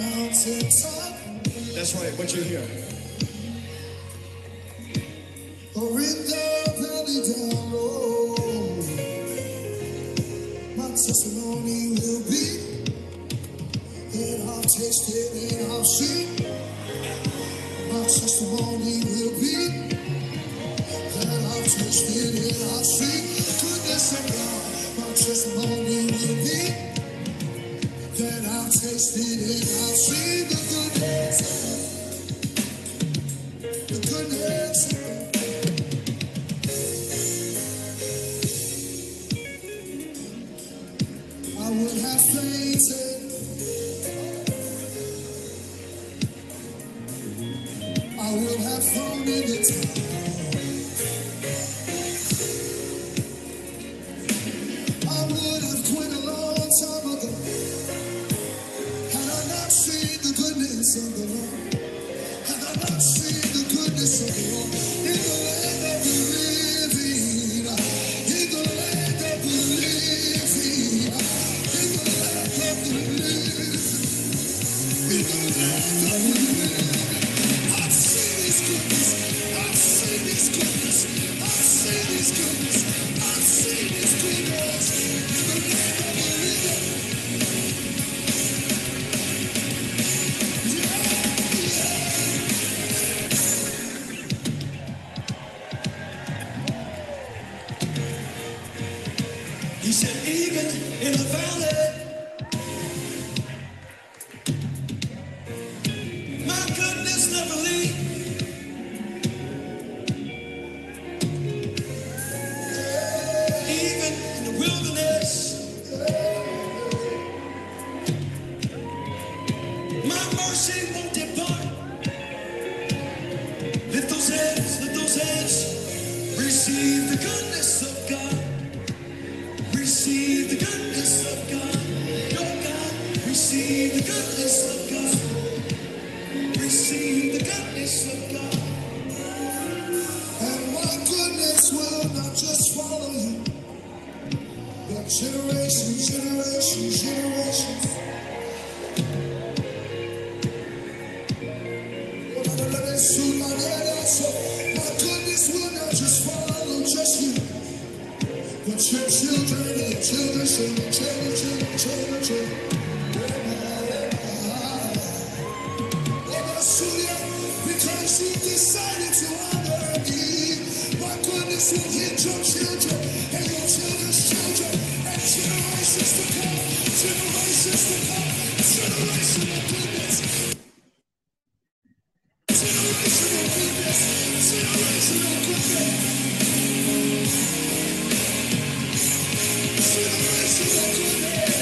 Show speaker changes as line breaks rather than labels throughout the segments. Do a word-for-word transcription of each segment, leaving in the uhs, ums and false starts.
That's right, what you hear.
Or in the valley down low, my testimony will be that I've tasted and I've seen. My testimony will be that I've tasted and I've seen the goodness of God. My testimony will be that I've tasted and I've seen the goodness of God. The goodness of God. I would have fainted, I would have thrown in the towel, I would have quit a long time ago, had I not seen the goodness of the Lord, had I not seen the goodness of the Lord, in the land of the living, in the land of the living, in the land of the living, in the land of the living. I've seen His goodness, I've seen His goodness, I've seen His goodness, I've seen His goodness, in the land of the living.
He said, even in the valley, my goodness never leaves. Even in the wilderness, my mercy won't depart. Lift those hands, lift those hands. Receive the goodness of God. Receive the goodness of God. Your God. Receive the goodness of God. Receive the goodness of God.
And my goodness will not just follow you, but generations, generations, generations. My goodness will not just follow just you, but your children and your children, children, children, children, children, children. Because you decided to honor me, my goodness will hit your children and your children's children and generations to come, generations to come, generational goodness, generational goodness, generational goodness, generational goodness.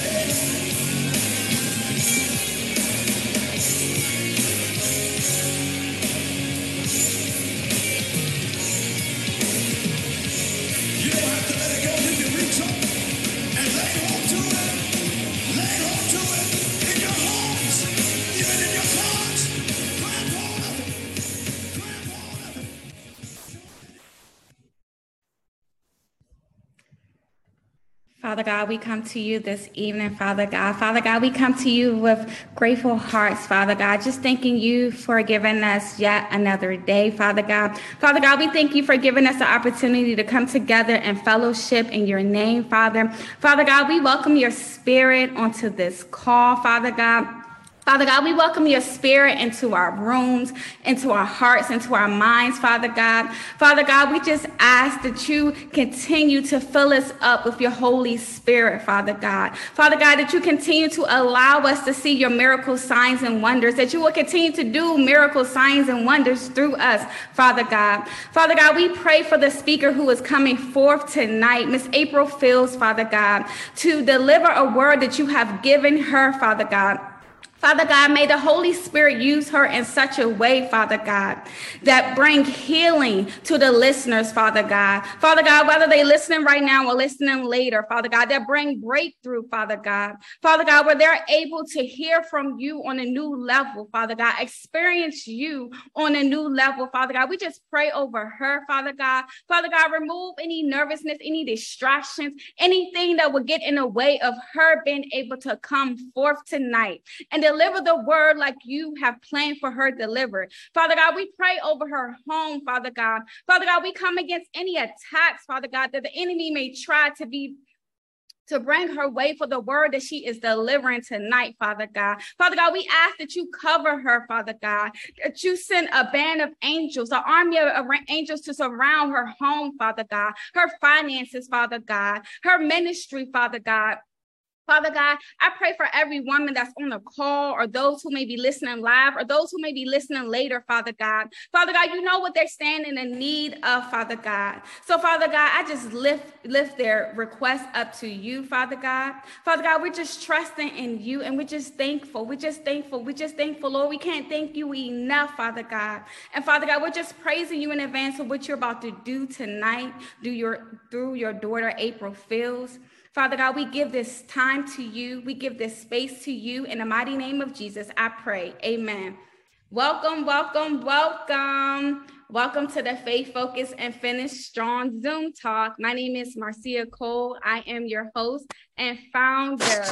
You don't have to let it go. You can reach up and lay hold to it. Lay hold to it in your homes, even in your cars. Grab hold of it. Grab hold of it.
Father God, we come to you this evening, Father God. Father God, we come to you with grateful hearts, Father God, just thanking you for giving us yet another day, Father God. Father God, we thank you for giving us the opportunity to come together and fellowship in your name, Father. Father God, we welcome your spirit onto this call, Father God. Father God, we welcome your spirit into our rooms, into our hearts, into our minds, Father God. Father God, we just ask that you continue to fill us up with your Holy Spirit, Father God. Father God, that you continue to allow us to see your miracle signs and wonders, that you will continue to do miracle signs and wonders through us, Father God. Father God, we pray for the speaker who is coming forth tonight, Miss April Fields, Father God, to deliver a word that you have given her, Father God. Father God, may the Holy Spirit use her in such a way, Father God, that bring healing to the listeners, Father God. Father God, whether they listening right now or listening later, Father God, that bring breakthrough, Father God. Father God, where they're able to hear from you on a new level, Father God, experience you on a new level, Father God. We just pray over her, Father God. Father God, remove any nervousness, any distractions, anything that would get in the way of her being able to come forth tonight and deliver the word like you have planned for her delivered. Father God, we pray over her home, Father God. Father God, we come against any attacks, Father God, that the enemy may try to be to bring her way for the word that she is delivering tonight, Father God. Father God, we ask that you cover her, Father God, that you send a band of angels, an army of angels to surround her home, Father God, her finances, Father God, her ministry, Father God. Father God, I pray for every woman that's on the call, or those who may be listening live, or those who may be listening later, Father God. Father God, you know what they're standing in need of, Father God. So, Father God, I just lift, lift their requests up to you, Father God. Father God, we're just trusting in you, and we're just thankful. We're just thankful. We're just thankful, Lord. We can't thank you enough, Father God. And Father God, we're just praising you in advance for what you're about to do tonight through your, through your daughter, April Fields. Father God, we give this time to you. We give this space to you. In the mighty name of Jesus, I pray. Amen. Welcome, welcome, welcome. Welcome to the Faith Focus and Finish Strong Zoom Talk. My name is Marcia Cole. I am your host and founder.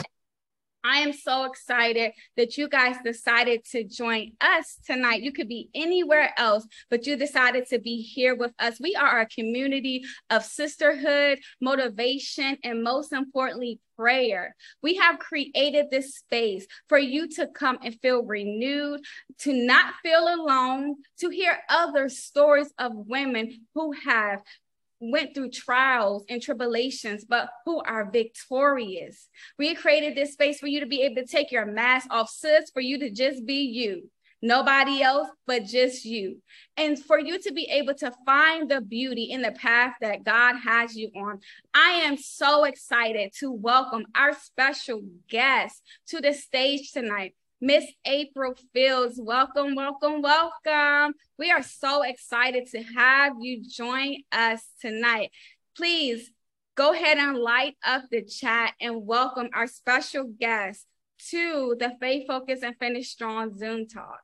I am so excited that you guys decided to join us tonight. You could be anywhere else, but you decided to be here with us. We are a community of sisterhood, motivation, and most importantly, prayer. We have created this space for you to come and feel renewed, to not feel alone, to hear other stories of women who have went through trials and tribulations, but who are victorious. We created this space for you to be able to take your mask off, sis, for you to just be you. Nobody else, but just you. And for you to be able to find the beauty in the path that God has you on. I am so excited to welcome our special guest to the stage tonight. Miss April Fields, welcome, welcome, welcome. We are so excited to have you join us tonight. Please go ahead and light up the chat and welcome our special guest to the Faith Focus and Finish Strong Zoom Talk.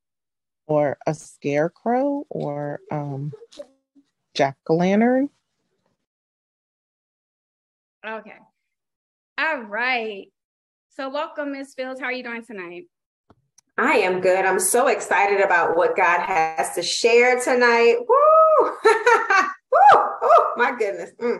Or a scarecrow, or um, jack-o'-lantern.
Okay. All right. So welcome, Miz Fields. How are you doing tonight?
I am good. I'm so excited about what God has to share tonight. Woo! Woo! Oh, my goodness. Mm.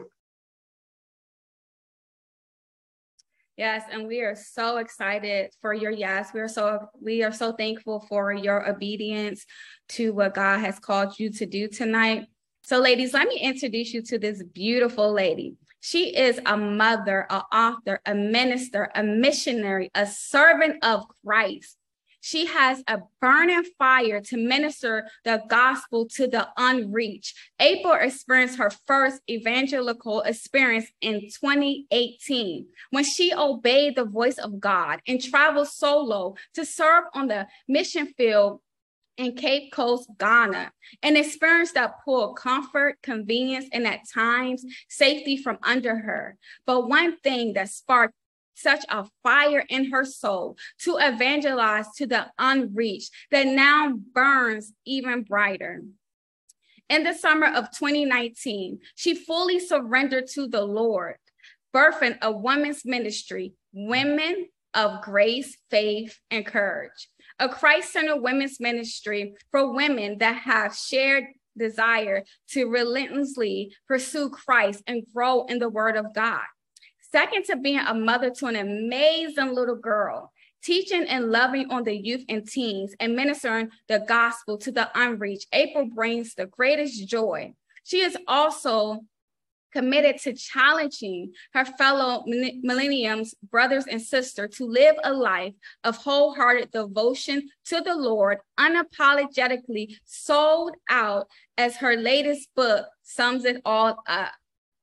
Yes, and we are so excited for your yes. We are so we are so thankful for your obedience to what God has called you to do tonight. So, ladies, let me introduce you to this beautiful lady. She is a mother, an author, a minister, a missionary, a servant of Christ. She has a burning fire to minister the gospel to the unreached. April experienced her first evangelical experience in twenty eighteen when she obeyed the voice of God and traveled solo to serve on the mission field in Cape Coast, Ghana, an experience that pulled comfort, convenience, and at times safety from under her. But one thing that sparked such a fire in her soul to evangelize to the unreached that now burns even brighter. In the summer of twenty nineteen, she fully surrendered to the Lord, birthing a women's ministry, Women of Grace, Faith, and Courage, a Christ-centered women's ministry for women that have shared desire to relentlessly pursue Christ and grow in the Word of God. Second to being a mother to an amazing little girl, teaching and loving on the youth and teens and ministering the gospel to the unreached, April brings the greatest joy. She is also committed to challenging her fellow millenniums, brothers and sisters, to live a life of wholehearted devotion to the Lord, unapologetically sold out, as her latest book sums it all up.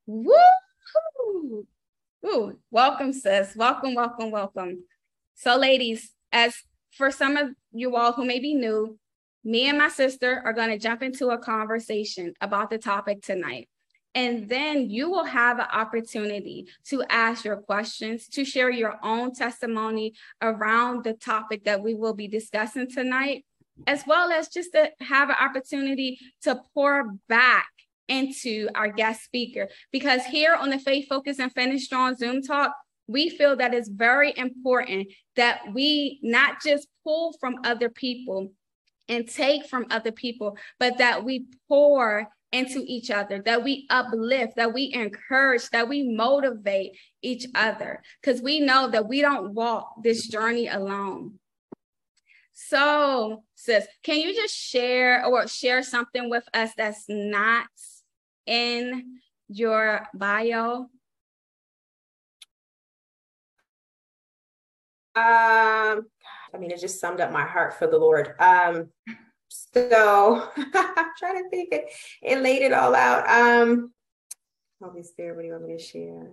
Woo! Ooh, welcome, sis. Welcome, welcome, welcome. So, ladies, as for some of you all who may be new, me and my sister are going to jump into a conversation about the topic tonight. And then you will have an opportunity to ask your questions, to share your own testimony around the topic that we will be discussing tonight, as well as just to have an opportunity to pour back into our guest speaker. Because here on the Faith Focus and Finish Strong Zoom Talk, we feel that it's very important that we not just pull from other people and take from other people, but that we pour into each other, that we uplift, that we encourage, that we motivate each other, because we know that we don't walk this journey alone. So, sis, can you just share or share something with us that's not in your bio?
Um, I mean, it just summed up my heart for the Lord. Um, so I'm trying to think it, it laid it all out. Um, Holy Spirit, what do you want me to share?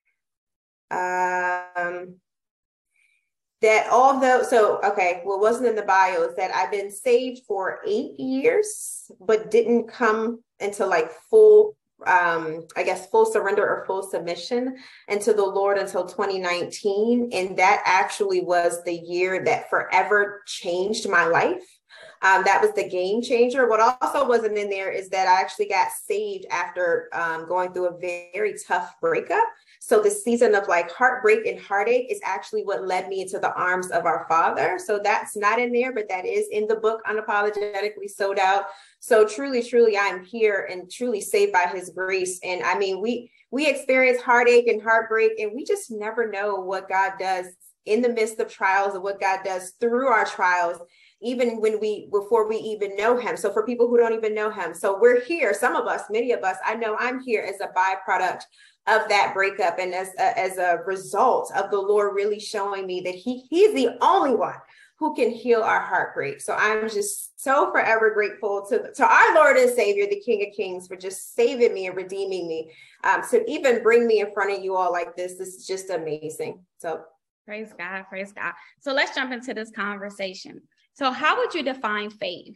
Um, that although, so, okay, what wasn't in the bio is that I've been saved for eight years, but didn't come into like full, um, I guess, full surrender or full submission into the Lord until twenty nineteen. And that actually was the year that forever changed my life. Um, that was the game changer. What also wasn't in there is that I actually got saved after um, going through a very tough breakup. So the season of like heartbreak and heartache is actually what led me into the arms of our Father. So that's not in there, but that is in the book, Unapologetically Sold Out. So truly, truly, I'm here and truly saved by his grace. And I mean, we we experience heartache and heartbreak, and we just never know what God does in the midst of trials and what God does through our trials, even when we, before we even know him. So for people who don't even know him, so we're here, some of us, many of us, I know I'm here as a byproduct of that breakup. And as a, as a result of the Lord really showing me that he, he's the only one who can heal our heartbreak. So I'm just so forever grateful to, to our Lord and Savior, the King of Kings, for just saving me and redeeming me. Um, to even bring me in front of you all like this, this is just amazing. So
praise God, praise God. So let's jump into this conversation. So how would you define faith?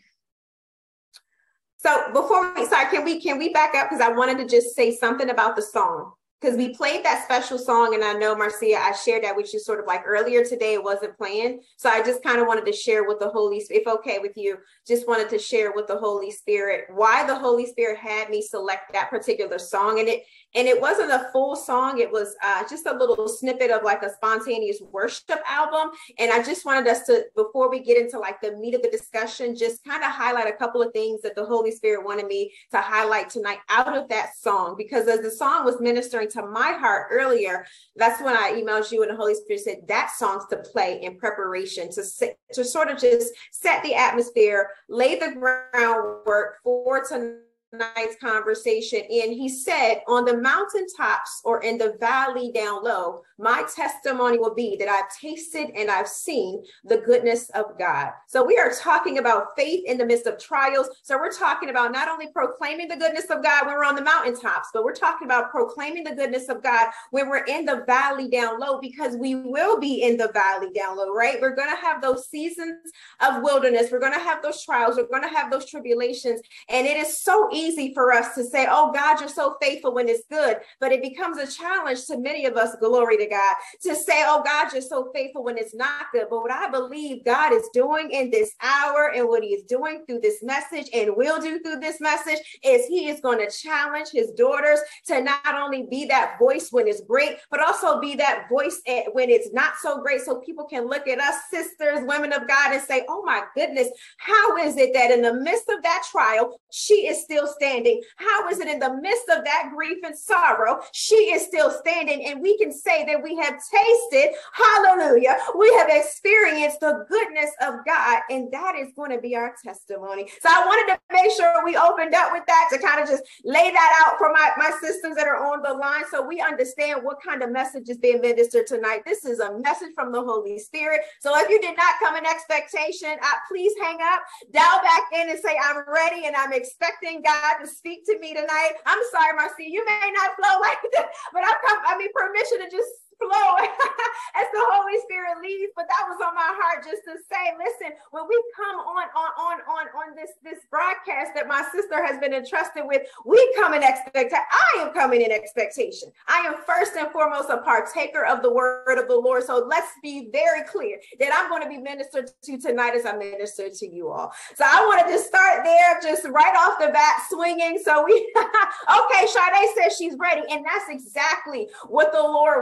So before we start, can we can we back up? Because I wanted to just say something about the song. Because we played that special song, and I know, Marcia, I shared that with you sort of like earlier today. It wasn't playing. So I just kind of wanted to share with the Holy Spirit, if okay with you, just wanted to share with the Holy Spirit why the Holy Spirit had me select that particular song. And it and it wasn't a full song. It was uh, just a little snippet of like a spontaneous worship album. And I just wanted us to, before we get into like the meat of the discussion, just kind of highlight a couple of things that the Holy Spirit wanted me to highlight tonight out of that song. Because as the song was ministering to my heart earlier, that's when I emailed you and the Holy Spirit said that song's to play in preparation to to sort of just set the atmosphere, lay the groundwork for tonight. Tonight's conversation. And he said, on the mountaintops or in the valley down low, my testimony will be that I've tasted and I've seen the goodness of God. So we are talking about faith in the midst of trials. So we're talking about not only proclaiming the goodness of God when we're on the mountaintops, but we're talking about proclaiming the goodness of God when we're in the valley down low, because we will be in the valley down low, right? We're going to have those seasons of wilderness. We're going to have those trials. We're going to have those tribulations. And it is so easy easy for us to say, oh God, you're so faithful when it's good, but it becomes a challenge to many of us, glory to God, to say, oh God, you're so faithful when it's not good. But what I believe God is doing in this hour and what he is doing through this message and will do through this message is he is going to challenge his daughters to not only be that voice when it's great, but also be that voice when it's not so great, so people can look at us, sisters, women of God, and say, oh my goodness, how is it that in the midst of that trial, she is still standing? How is it in the midst of that grief and sorrow, she is still standing? And we can say that we have tasted, hallelujah, we have experienced the goodness of God, and that is going to be our testimony. So I wanted to make sure we opened up with that to kind of just lay that out for my, my sisters that are on the line, so we understand what kind of message is being ministered tonight. This is a message from the Holy Spirit. So if you did not come in expectation, uh, please hang up, dial back in and say, I'm ready and I'm expecting God to speak to me tonight. I'm sorry, Marcia, you may not flow like that, but I've come, I mean, permission to just flow as the Holy Spirit leads. But that was on my heart just to say, listen, when we come on on on on on this this broadcast that my sister has been entrusted with, we come in expectation. I am coming in expectation. I am first and foremost a partaker of the word of the Lord. So let's be very clear that I'm going to be ministered to tonight as I minister to you all. So I wanted to start there, just right off the bat, swinging. So we okay, Sade says she's ready, and that's exactly what the Lord wants. He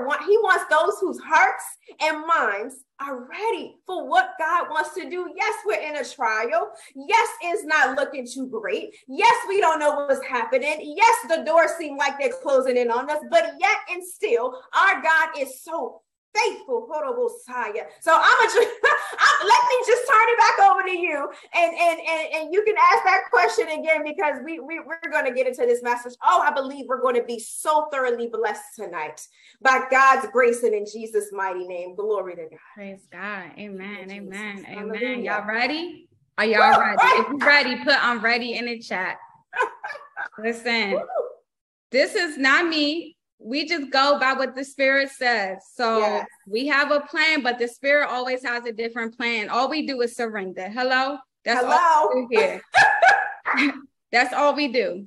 wants those whose hearts and minds are ready for what God wants to do. Yes, we're in a trial. Yes, it's not looking too great. Yes, we don't know what's happening. Yes, the doors seem like they're closing in on us, but yet and still, our God is so faithful. So I'm gonna let me just turn it back over to you, and and and, and you can ask that question again, because we, we we're going to get into this message. Oh, I believe we're going to be so thoroughly blessed tonight by God's grace and in Jesus' mighty name. Glory to God.
Praise God. Amen. Amen. Amen.
Hallelujah.
Y'all ready? Are y'all ready? If you're ready, put I'm ready in the chat. Listen, this is not me. We just go by what the Spirit says. So yes. We have a plan, but the Spirit always has a different plan. All we do is surrender. Hello? That's
Hello?
all we do here. That's all we do.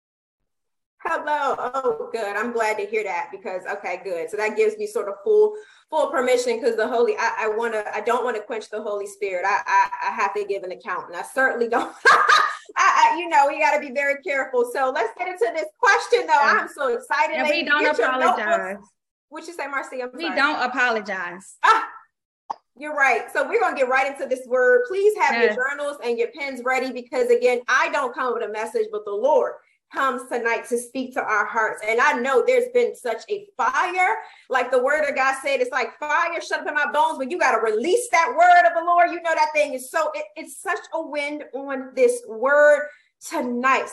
Hello. Oh, good. I'm glad to hear that, because, okay, good. So that gives me sort of full, full permission, because the Holy, I, I want to, I don't want to quench the Holy Spirit. I, I, I have to give an account, and I certainly don't. I, I, you know, we got to be very careful. So let's get into this question, though. Yeah. I'm so excited.
And we don't apologize.
What'd you say, Marcy? I'm
we
sorry.
don't apologize.
Ah, you're right. So we're going to get right into this word. Please have yes. your journals and your pens ready, because, again, I don't come with a message, but the Lord comes tonight to speak to our hearts. And I know there's been such a fire, like the word of God said, it's like fire shut up in my bones, but you got to release that word of the Lord. You know, that thing is so, it, it's such a wind on this word tonight.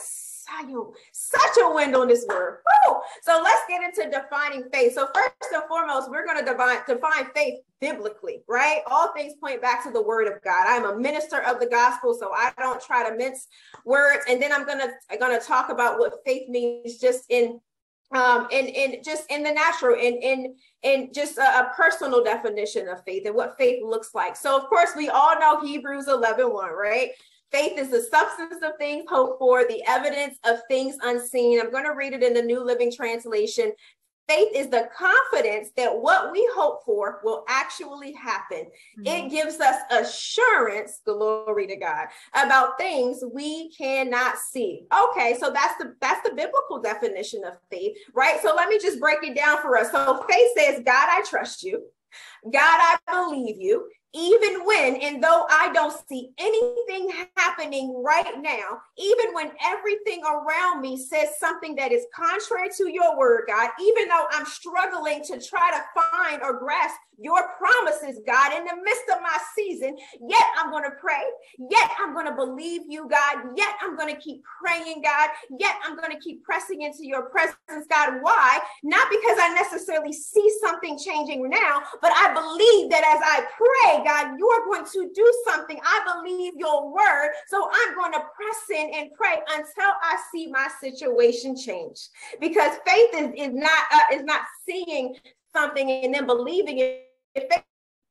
Such a wind on this word. Woo! So let's get into defining faith. So first and foremost, we're going to define, define faith biblically, right? All things point back to the word of God. I'm a minister of the gospel, so I don't try to mince words. And then I'm going to, I'm going to talk about what faith means just in um in in just in the natural, in in in just a, a personal definition of faith and what faith looks like. So of course, we all know Hebrews eleven one, right? Faith is the substance of things hoped for, the evidence of things unseen. I'm going to read it in the New Living Translation. Faith is the confidence that what we hope for will actually happen. Mm-hmm. It gives us assurance, glory to God, about things we cannot see. Okay, so that's the that's the biblical definition of faith, right? So let me just break it down for us. So faith says, God, I trust you. God, I believe you. Even when, and though I don't see anything happening right now, even when everything around me says something that is contrary to your word, God, even though I'm struggling to try to find or grasp your promises, God, in the midst of my season, yet I'm going to pray, yet I'm going to believe you, God, yet I'm going to keep praying, God, yet I'm going to keep pressing into your presence, God. Why? Not because I necessarily see something changing now, but I believe that as I pray, God, you are going to do something. I believe your word, so I'm going to press in and pray until I see my situation change. Because faith is, is not uh, is not seeing something and then believing it. Faith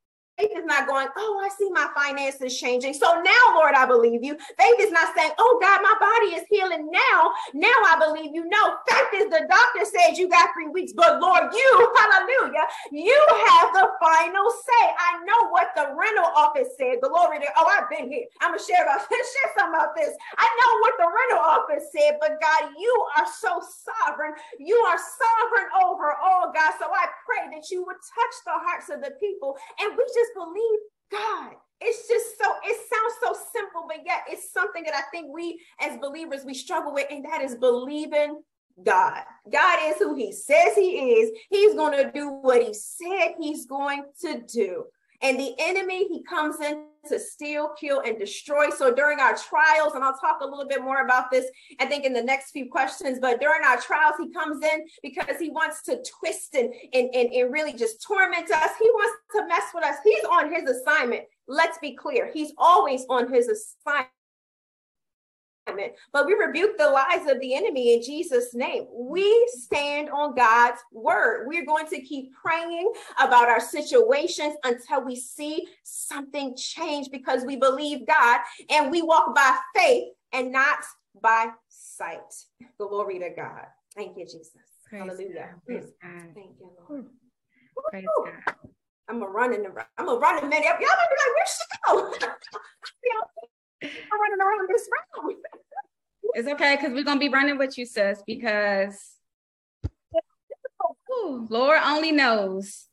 is not going, oh, I see my finances changing, so now, Lord, I believe you. Faith is not saying, oh, God, my body is healing now. Now I believe you. No, faith is the doctor said you got three weeks, but Lord, you, hallelujah, you have the final say. I know what the rental office said. Glory to, oh, I've been here. I'm going to share about share something about this. I know what the rental office said, but God, you are so sovereign. You are sovereign over all, God. So I pray that you would touch the hearts of the people, and we just believe God. It's just so, it sounds so simple, but yet it's something that I think we as believers, we struggle with, and that is believing God. God is who he says he is. He's going to do what he said he's going to do. And the enemy, he comes in to steal, kill, and destroy. So during our trials, and I'll talk a little bit more about this, I think, in the next few questions, but during our trials, he comes in because he wants to twist and, and, and, and really just torment us. He wants to mess with us. He's on his assignment. Let's be clear. He's always on his assignment. But we rebuke the lies of the enemy in Jesus' name. We stand on God's word. We're going to keep praying about our situations until we see something change, because we believe God and we walk by faith and not by sight. Glory to God. Thank you, Jesus.
Praise
Hallelujah.
God. Praise God.
Thank you, Lord.
Praise God.
I'm a running around. I'm a running minute. Y'all might be like, where's she go? I'm running around this round.
It's okay, because we're gonna be running with you, sis, because ooh, Lord only knows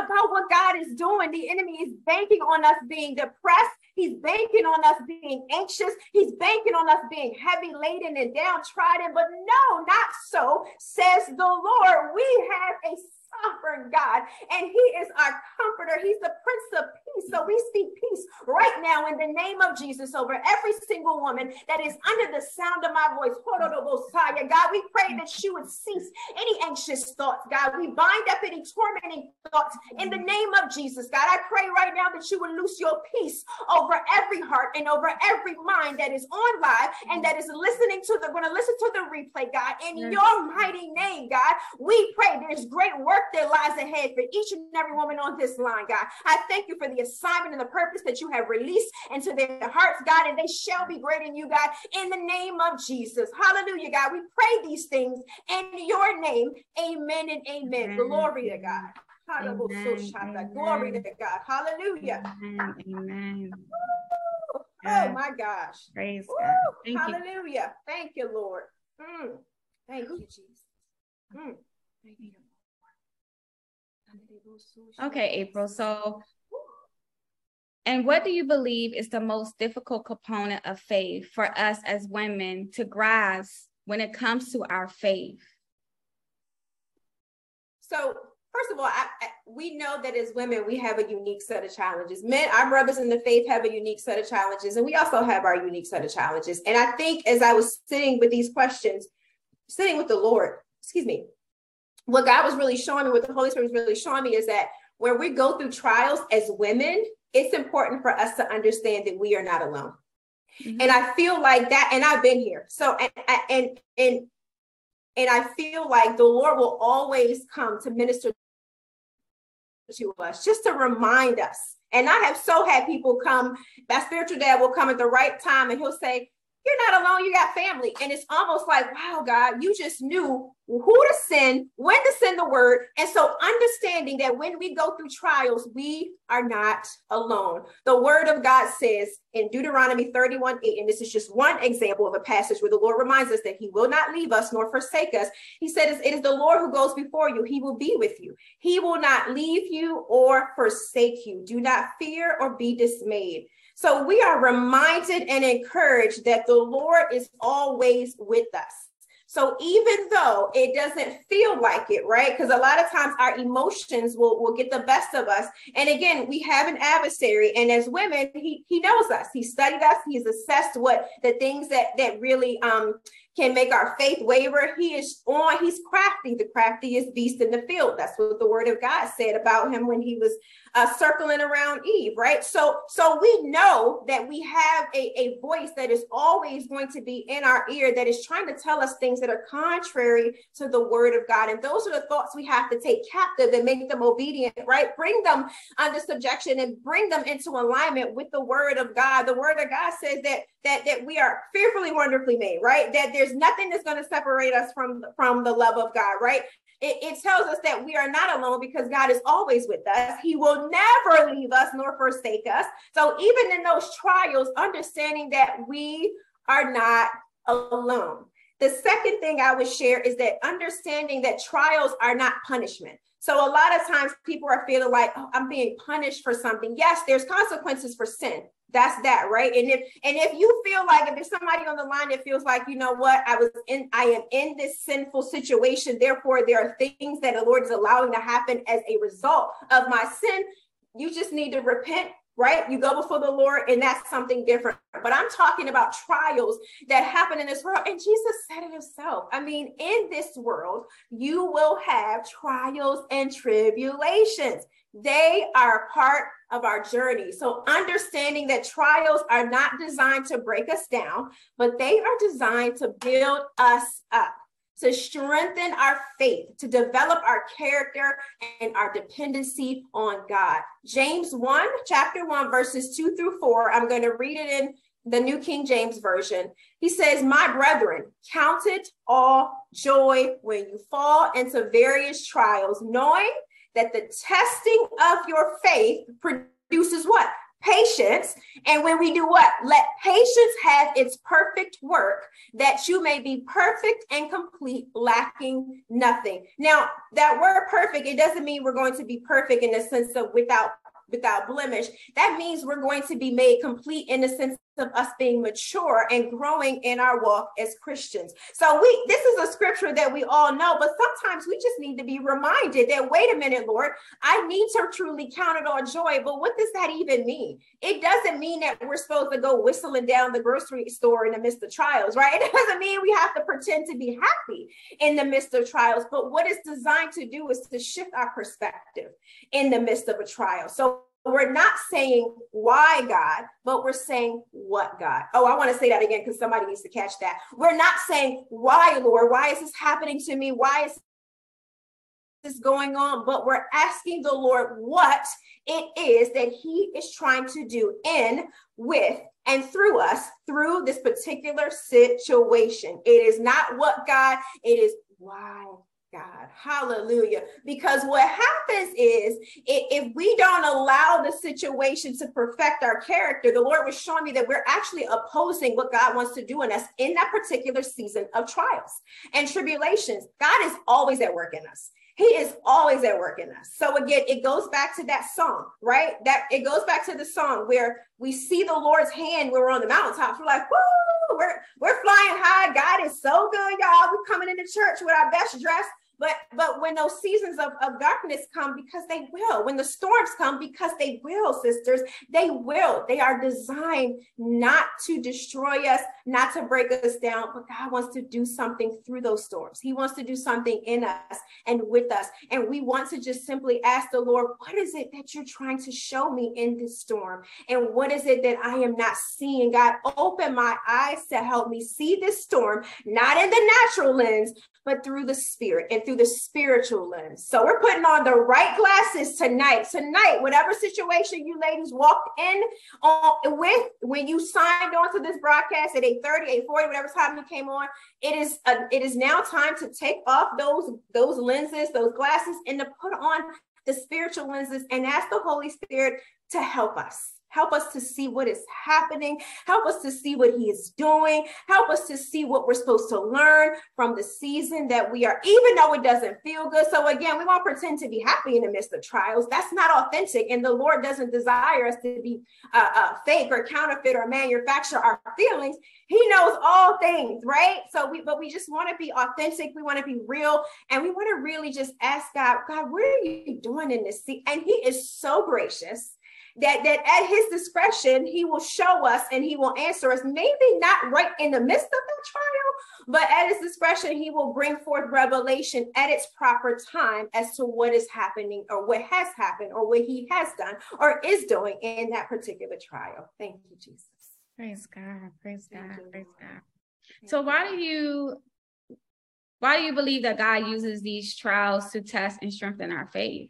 about what God is doing. The enemy is banking on us being depressed. He's banking on us being anxious. He's banking on us being heavy laden and downtrodden. But no, not so, says the Lord. We have a sovereign God, and he is our comforter. He's the Prince of Peace. So we speak peace right now in the name of Jesus over every single woman that is under the sound of my voice. God, we pray that you would cease any anxious thoughts. God, we bind up any tormenting thoughts in the name of Jesus. God, I pray right now that you would loose your peace over every heart and over every mind that is on live and that is listening to the, going to listen to the replay, God. In your mighty name, God, we pray there's great work that lies ahead for each and every woman on this line, God. I thank you for the assignment and the purpose that you have released into their hearts, God, and they shall be great in you, God, in the name of Jesus. Hallelujah, God. We pray these things in your name. Amen and amen. Amen. Glory to God. Amen. Glory to God. Hallelujah.
Amen. Amen.
Oh, oh my gosh.
Praise
Woo.
God. Thank
Hallelujah.
You.
Thank you, Lord. Mm. Thank you, Jesus. Mm. Thank you.
Okay, April. So, and what do you believe is the most difficult component of faith for us as women to grasp when it comes to our faith?
So, first of all, I, I, we know that as women, we have a unique set of challenges. Men, our brothers in the faith have a unique set of challenges, and we also have our unique set of challenges. And I think as I was sitting with these questions, sitting with the Lord, excuse me, what God was really showing me, what the Holy Spirit was really showing me is that when we go through trials as women, it's important for us to understand that we are not alone. Mm-hmm. And I feel like that, and I've been here. So, and, and, and, and I feel like the Lord will always come to minister to us, just to remind us. And I have so had people come, that spiritual dad will come at the right time and he'll say, you're not alone, you got family. And it's almost like, wow, God, you just knew who to send, when to send the word. And so understanding that when we go through trials, we are not alone. The word of God says in Deuteronomy thirty-one eight, and this is just one example of a passage where the Lord reminds us that he will not leave us nor forsake us. He said, it is the Lord who goes before you. He will be with you. He will not leave you or forsake you. Do not fear or be dismayed. So we are reminded and encouraged that the Lord is always with us. So even though it doesn't feel like it, right? Because a lot of times our emotions will, will get the best of us. And again, we have an adversary. And as women, he, he knows us. He studied us. He's assessed what the things that, that really um, can make our faith waver. He is on, he's crafty, the craftiest beast in the field. That's what the word of God said about him when he was uh, circling around Eve, right? So, so we know that we have a, a voice that is always going to be in our ear that is trying to tell us things that are contrary to the word of God. And those are the thoughts we have to take captive and make them obedient, right? Bring them under subjection and bring them into alignment with the word of God. The word of God says that, that, that we are fearfully, wonderfully made, right? That there's nothing that's going to separate us from, from the love of God, right? It, it tells us that we are not alone because God is always with us. He will never leave us nor forsake us. So even in those trials, understanding that we are not alone. The second thing I would share is that understanding that trials are not punishment. So a lot of times people are feeling like, oh, I'm being punished for something. Yes, there's consequences for sin. That's that, right? And if and if you feel like, if there's somebody on the line that feels like, you know what, I was in, I am in this sinful situation, therefore there are things that the Lord is allowing to happen as a result of my sin, you just need to repent, right? You go before the Lord, and that's something different. But I'm talking about trials that happen in this world. And Jesus said it himself. I mean, in this world, you will have trials and tribulations. They are a part of our journey. So understanding that trials are not designed to break us down, but they are designed to build us up, to strengthen our faith, to develop our character and our dependency on God. James one, chapter one, verses two through four. I'm going to read it in the New King James Version. He says, my brethren, count it all joy when you fall into various trials, knowing that the testing of your faith produces what? patience. And when we do what? Let patience have its perfect work, that you may be perfect and complete, lacking nothing. Now, that word perfect, it doesn't mean we're going to be perfect in the sense of without without blemish. That means we're going to be made complete in the sense of us being mature and growing in our walk as Christians. So we, this is a scripture that we all know, but sometimes we just need to be reminded that, wait a minute, Lord, I need to truly count it all joy. But what does that even mean? It doesn't mean that we're supposed to go whistling down the grocery store in the midst of trials, right? It doesn't mean we have to pretend to be happy in the midst of trials. But what it's designed to do is to shift our perspective in the midst of a trial. So we're not saying why God, but we're saying what God. Oh, I want to say that again because somebody needs to catch that. We're not saying why, Lord, why is this happening to me? Why is this going on? But we're asking the Lord what it is that he is trying to do in, with, and through us through this particular situation. It is not what God, it is why God. Hallelujah. Because what happens is if we don't allow the situation to perfect our character, the Lord was showing me that we're actually opposing what God wants to do in us in that particular season of trials and tribulations. God is always at work in us. He is always at work in us. So again, it goes back to that song, right? That it goes back to the song where we see the Lord's hand when we're on the mountaintops. We're like, woo, we're, we're flying high. God is so good, y'all. We're coming into church with our best dress. But but when those seasons of, of darkness come, because they will, when the storms come, because they will, sisters, they will. They are designed not to destroy us, not to break us down, but God wants to do something through those storms. He wants to do something in us and with us. And we want to just simply ask the Lord, what is it that you're trying to show me in this storm? And what is it that I am not seeing? God, open my eyes to help me see this storm, not in the natural lens, but through the spirit and through the spiritual lens. So we're putting on the right glasses tonight. Tonight, whatever situation you ladies walked in on with when you signed on to this broadcast at eight thirty, eight forty, whatever time you came on, it is a, it is now time to take off those, those lenses, those glasses, and to put on the spiritual lenses and ask the Holy Spirit to help us. Help us to see what is happening. Help us to see what he is doing. Help us to see what we're supposed to learn from the season that we are, even though it doesn't feel good. So again, we won't pretend to be happy in the midst of trials. That's not authentic. And the Lord doesn't desire us to be uh, uh, fake or counterfeit or manufacture our feelings. He knows all things, right? So we, but we just want to be authentic. We want to be real. And we want to really just ask God, God, what are you doing in this season? And he is so gracious that, that at his discretion, he will show us and he will answer us, maybe not right in the midst of the trial, but at his discretion, he will bring forth revelation at its proper time as to what is happening or what has happened or what he has done or is doing in that particular trial. Thank you, Jesus.
Praise God. Praise God. Praise God. So why do you, why do you believe that God uses these trials to test and strengthen our faith?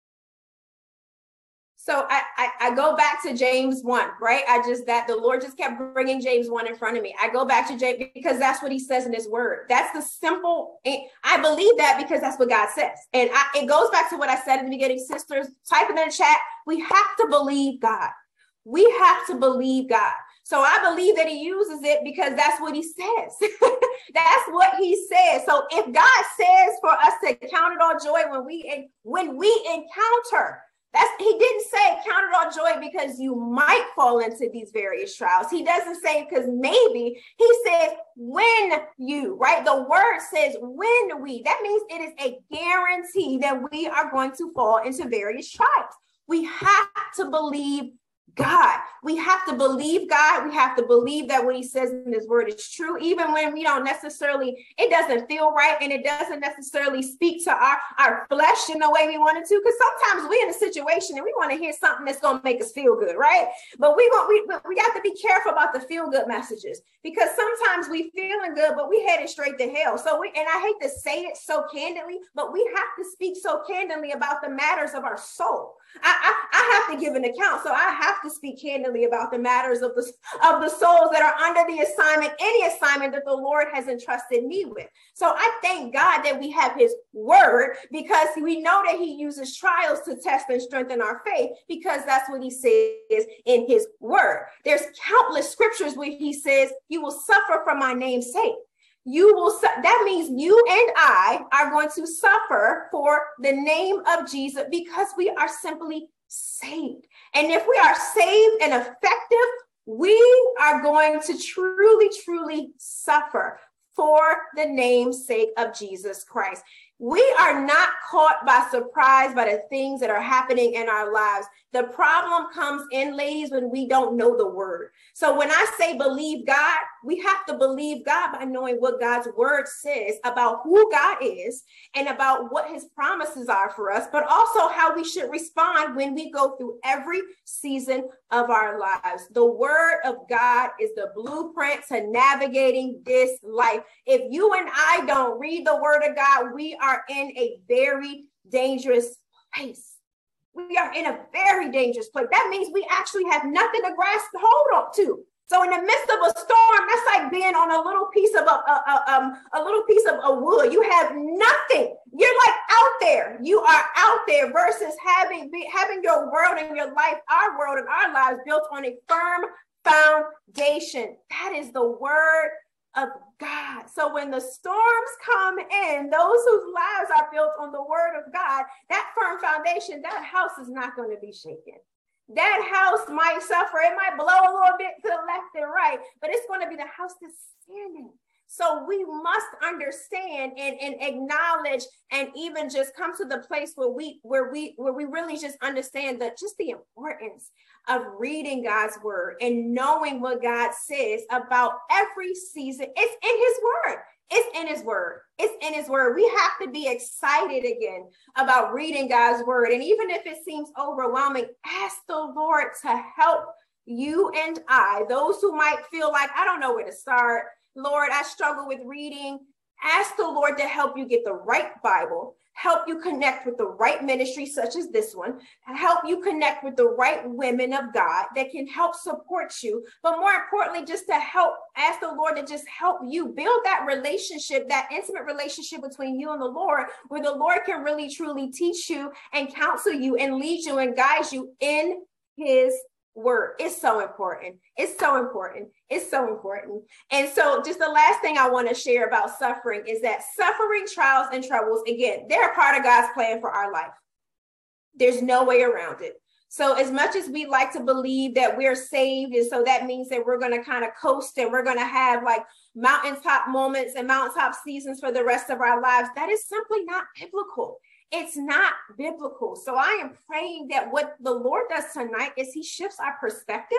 So I, I, I go back to James one, right? I just, that the Lord just kept bringing James one in front of me. I go back to James because that's what he says in his word. That's the simple, I believe that because that's what God says. And I, it goes back to what I said in the beginning, sisters, type in the chat. We have to believe God. We have to believe God. So I believe that he uses it because that's what he says. That's what he says. So if God says for us to count it all joy when we, when we encounter, That's, he didn't say count it all joy because you might fall into these various trials. He doesn't say because maybe. He says when you, right? The word says when we. That means it is a guarantee that we are going to fall into various trials. We have to believe God. We have to believe God. We have to believe that what he says in his word is true, even when we don't necessarily, it doesn't feel right and it doesn't necessarily speak to our, our flesh in the way we want it to. Because sometimes we're in a situation and we want to hear something that's going to make us feel good, right? But we want we we have to be careful about the feel good messages because sometimes we feeling good, but we headed straight to hell. So we, and I hate to say it so candidly, but we have to speak so candidly about the matters of our soul. I, I, I have to give an account. So I have to to speak candidly about the matters of the, of the souls that are under the assignment, any assignment that the Lord has entrusted me with. So I thank God that we have his word, because we know that he uses trials to test and strengthen our faith, because that's what he says in his word. There's countless scriptures where he says, you will suffer for my name's sake. You will, that means you and I are going to suffer for the name of Jesus, because we are simply saved. And if we are saved and effective, we are going to truly, truly suffer for the name's sake of Jesus Christ. We are not caught by surprise by the things that are happening in our lives. The problem comes in, ladies, when we don't know the word. So when I say believe God, we have to believe God by knowing what God's word says about who God is and about what his promises are for us, but also how we should respond when we go through every season of our lives. The word of God is the blueprint to navigating this life. If you and I don't read the word of God, we are in a very dangerous place. We are in a very dangerous place. That means we actually have nothing to grasp hold on to. So in the midst of a storm, that's like being on a little piece of a, a, a, um, a little piece of a wood. You have nothing. You're like out there. You are out there versus having, be, having your world and your life, our world and our lives built on a firm foundation. That is the word of God. So when the storms come in, those whose lives are built on the word of God, that firm foundation, that house is not going to be shaken. That house might suffer. It might blow a little bit to the left and right, but it's going to be the house that's standing. So we must understand and, and acknowledge and even just come to the place where we where we where we really just understand that just the importance of reading God's word and knowing what God says about every season. It's in his word. It's in his word. It's in his word. We have to be excited again about reading God's word. And even if it seems overwhelming, ask the Lord to help you and I, those who might feel like, I don't know where to start. Lord, I struggle with reading. Ask the Lord to help you get the right Bible, help you connect with the right ministry, such as this one, help you connect with the right women of God that can help support you. But more importantly, just to help, ask the Lord to just help you build that relationship, that intimate relationship between you and the Lord, where the Lord can really, truly teach you and counsel you and lead you and guide you in his word. It's so important. It's so important. It's so important. And so just the last thing I want to share about suffering is that suffering, trials, and troubles, again, they're a part of God's plan for our life. There's no way around it. So as much as we like to believe that we're saved, and so that means that we're going to kind of coast and we're going to have like mountaintop moments and mountaintop seasons for the rest of our lives, that is simply not biblical. It's not biblical. So I am praying that what the Lord does tonight is he shifts our perspective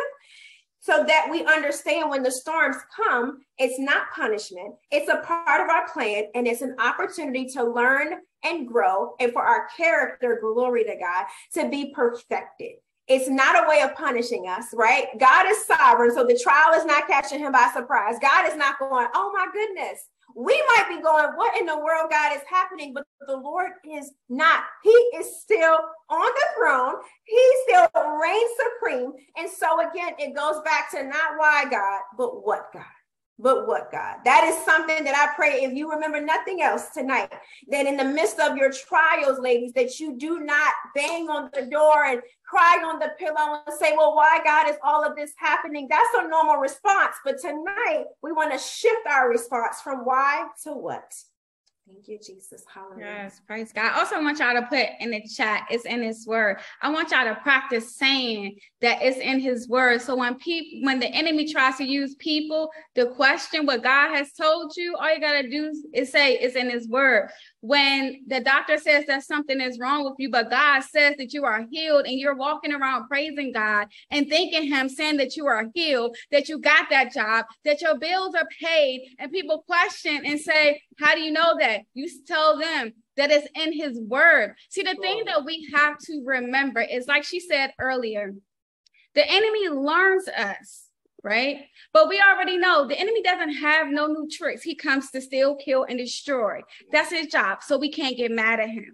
so that we understand when the storms come, it's not punishment. It's a part of our plan, and it's an opportunity to learn and grow, and for our character, glory to God, to be perfected. It's not a way of punishing us, right? God is sovereign, so the trial is not catching him by surprise. God is not going, oh my goodness. We might be going, what in the world, God, is happening? But the Lord is not. He is still on the throne. He still reigns supreme. And so again, it goes back to not why God, but what God. But what God? That is something that I pray, if you remember nothing else tonight, that in the midst of your trials, ladies, that you do not bang on the door and cry on the pillow and say, well, why, God, is all of this happening? That's a normal response. But tonight, we want to shift our response from why to what. Thank you, Jesus. Hallelujah.
Yes, praise God. I also want y'all to put in the chat, it's in his word. I want y'all to practice saying that it's in his word. So when people, when the enemy tries to use people to question what God has told you, all you got to do is say it's in his word. When the doctor says that something is wrong with you, but God says that you are healed, and you're walking around praising God and thanking him, saying that you are healed, that you got that job, that your bills are paid, and people question and say, how do you know that? You tell them that it's in his word. See, the thing that we have to remember is, like she said earlier, the enemy learns us, right? But we already know the enemy doesn't have no new tricks. He comes to steal, kill, and destroy. That's his job. So we can't get mad at him,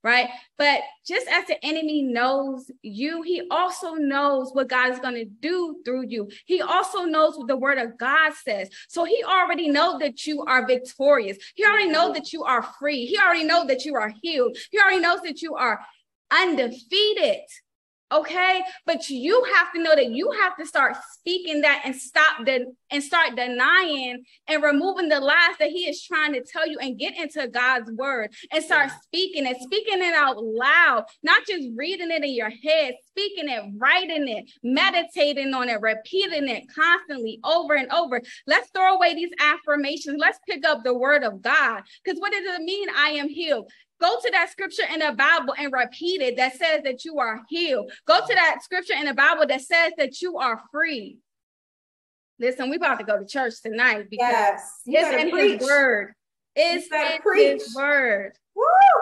right? But just as the enemy knows you, he also knows what God is going to do through you. He also knows what the word of God says. So he already knows that you are victorious. He already knows that you are free. He already knows that you are healed. He already knows that you are undefeated. Okay, but you have to know that you have to start speaking that and stop the and start denying and removing the lies that he is trying to tell you, and get into God's word and start speaking it, speaking it out loud, not just reading it in your head, speaking it, writing it, meditating on it, repeating it constantly over and over. Let's throw away these affirmations. Let's pick up the word of God. Because what does it mean? I am healed. Go to that scripture in the Bible and repeat it that says that you are healed. Go to that scripture in the Bible that says that you are free. Listen, we about to go to church tonight because
yes,
it's in
preach.
his word. It's in
preach.
his word.
Woo!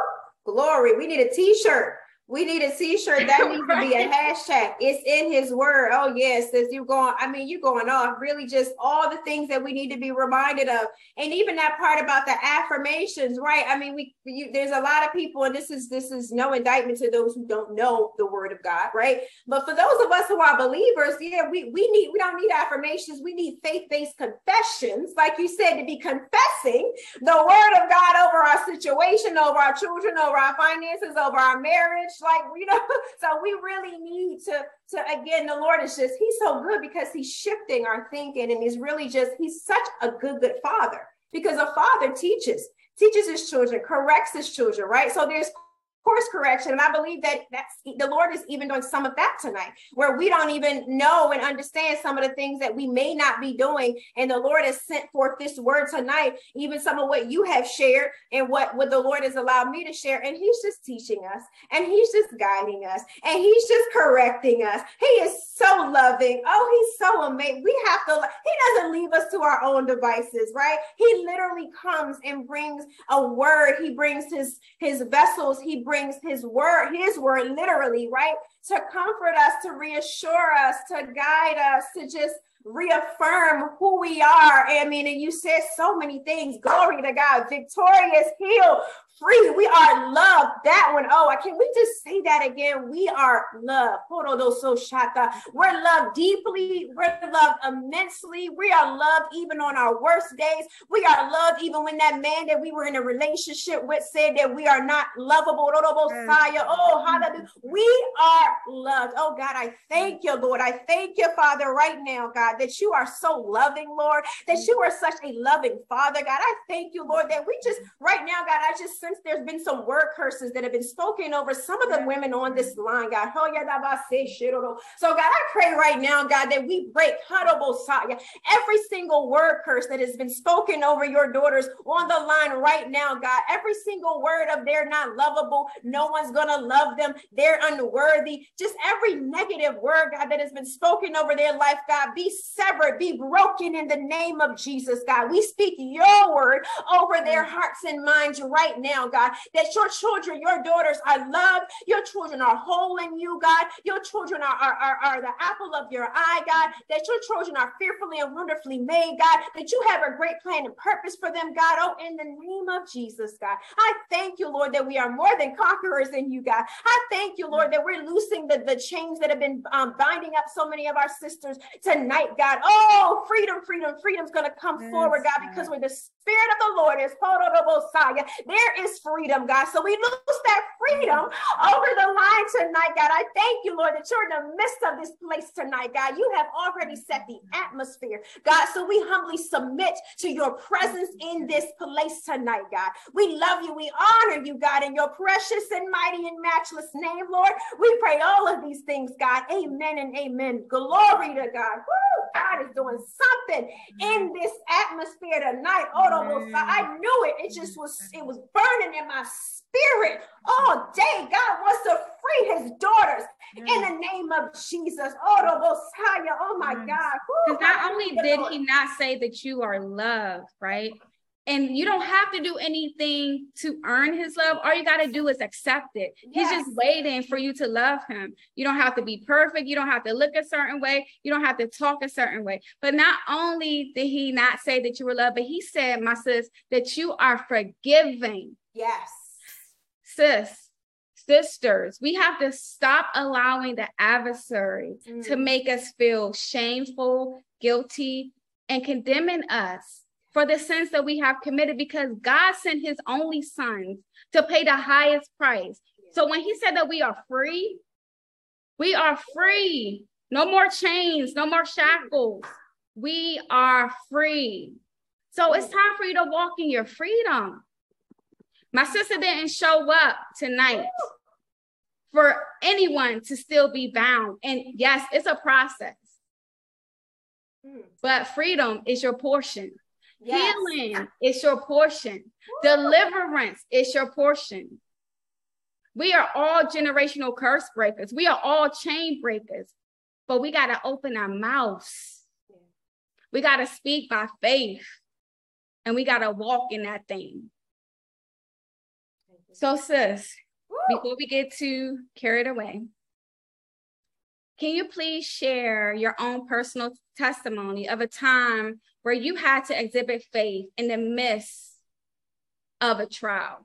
Glory. We need a t-shirt. We need a t-shirt. That needs right. to be a hashtag. It's in his word. Oh, yes. As you going, I mean, you're going off really just all the things that we need to be reminded of. And even that part about the affirmations, right? I mean, we you, there's a lot of people, and this is this is no indictment to those who don't know the word of God, right? But for those of us who are believers, yeah, we we need we don't need affirmations. We need faith-based confessions, like you said, to be confessing the word of God over our situation, over our children, over our finances, over our marriage. Like, you know, so we really need to, to, again, the Lord is just, he's so good because he's shifting our thinking, and he's really just, he's such a good, good father, because a father teaches, teaches his children, corrects his children, right? So there's course correction. And I believe that that's the Lord is even doing some of that tonight, where we don't even know and understand some of the things that we may not be doing. And the Lord has sent forth this word tonight, even some of what you have shared and what, what the Lord has allowed me to share. And he's just teaching us, and he's just guiding us, and he's just correcting us. He is so loving. Oh, he's so amazing. We have to, he doesn't leave us to our own devices, right? He literally comes and brings a word. He brings his, his vessels. He brings his word, his word literally, right? To comfort us, to reassure us, to guide us, to just reaffirm who we are. I mean, and you said so many things. Glory to God, victorious, healed, free. We are loved. That one. Oh, can we just say that again? We are loved. We're loved deeply. We're loved immensely. We are loved even on our worst days. We are loved even when that man that we were in a relationship with said that we are not lovable. Oh, hallelujah. We are loved. Oh, God, I thank you, Lord. I thank you, Father, right now, God, that you are so loving, Lord, that you are such a loving Father, God. I thank you, Lord, that we just, right now, God, I just sense there's been some word curses that have been spoken over some of the women on this line, God. So, God, I pray right now, God, that we break every single word curse that has been spoken over your daughters on the line right now, God. Every single word of they're not lovable, no one's gonna love them, they're unworthy. Just every negative word, God, that has been spoken over their life, God, be severed, be broken in the name of Jesus, God. We speak your word over their hearts and minds right now, God, that your children, your daughters are loved, your children are whole in you, God, your children are, are, are, are the apple of your eye, God, that your children are fearfully and wonderfully made, God, that you have a great plan and purpose for them, God. Oh, in the name of Jesus, God, I thank you, Lord, that we are more than conquerors in you, God. I thank you, Lord, that we're loosing the, the chains that have been um, binding up so many of our sisters tonight, God. Oh, freedom, freedom, freedom's going to come yes, forward, God, because where the Spirit of the Lord is, there is freedom, God. So we lose that freedom over the line tonight, God. I thank you, Lord, that you're in the midst of this place tonight, God. You have already set the atmosphere, God. So we humbly submit to your presence in this place tonight, God. We love you. We honor you, God, in your precious and mighty and matchless name, Lord. We pray all of these things, God. Amen and amen. Glory to God. Woo! God is doing something in this atmosphere tonight. Oh, I knew it. It just was, it was burning in my spirit all day. God wants to free his daughters yes. in the name of Jesus. Oh, oh my God.
Because not only did he not say that you are loved, right? And you don't have to do anything to earn his love. All you got to do is accept it. Yes. He's just waiting for you to love him. You don't have to be perfect. You don't have to look a certain way. You don't have to talk a certain way. But not only did he not say that you were loved, but he said, my sis, that you are forgiving.
Yes.
Sis, sisters, we have to stop allowing the adversary
Mm.
to make us feel shameful, guilty, and condemning us for the sins that we have committed, because God sent his only son to pay the highest price. So when he said that we are free, we are free. No more chains, no more shackles. We are free. So it's time for you to walk in your freedom. My sister didn't show up tonight for anyone to still be bound. And yes, it's a process, but freedom is your portion. Yes. Healing is your portion. Deliverance is your portion. We are all generational curse breakers. We are all chain breakers, but we got to open our mouths. We got to speak by faith, and we got to walk in that thing. So sis, Woo! Before we get too carried away, can you please share your own personal testimony of a time where you had to exhibit faith in the midst of a trial?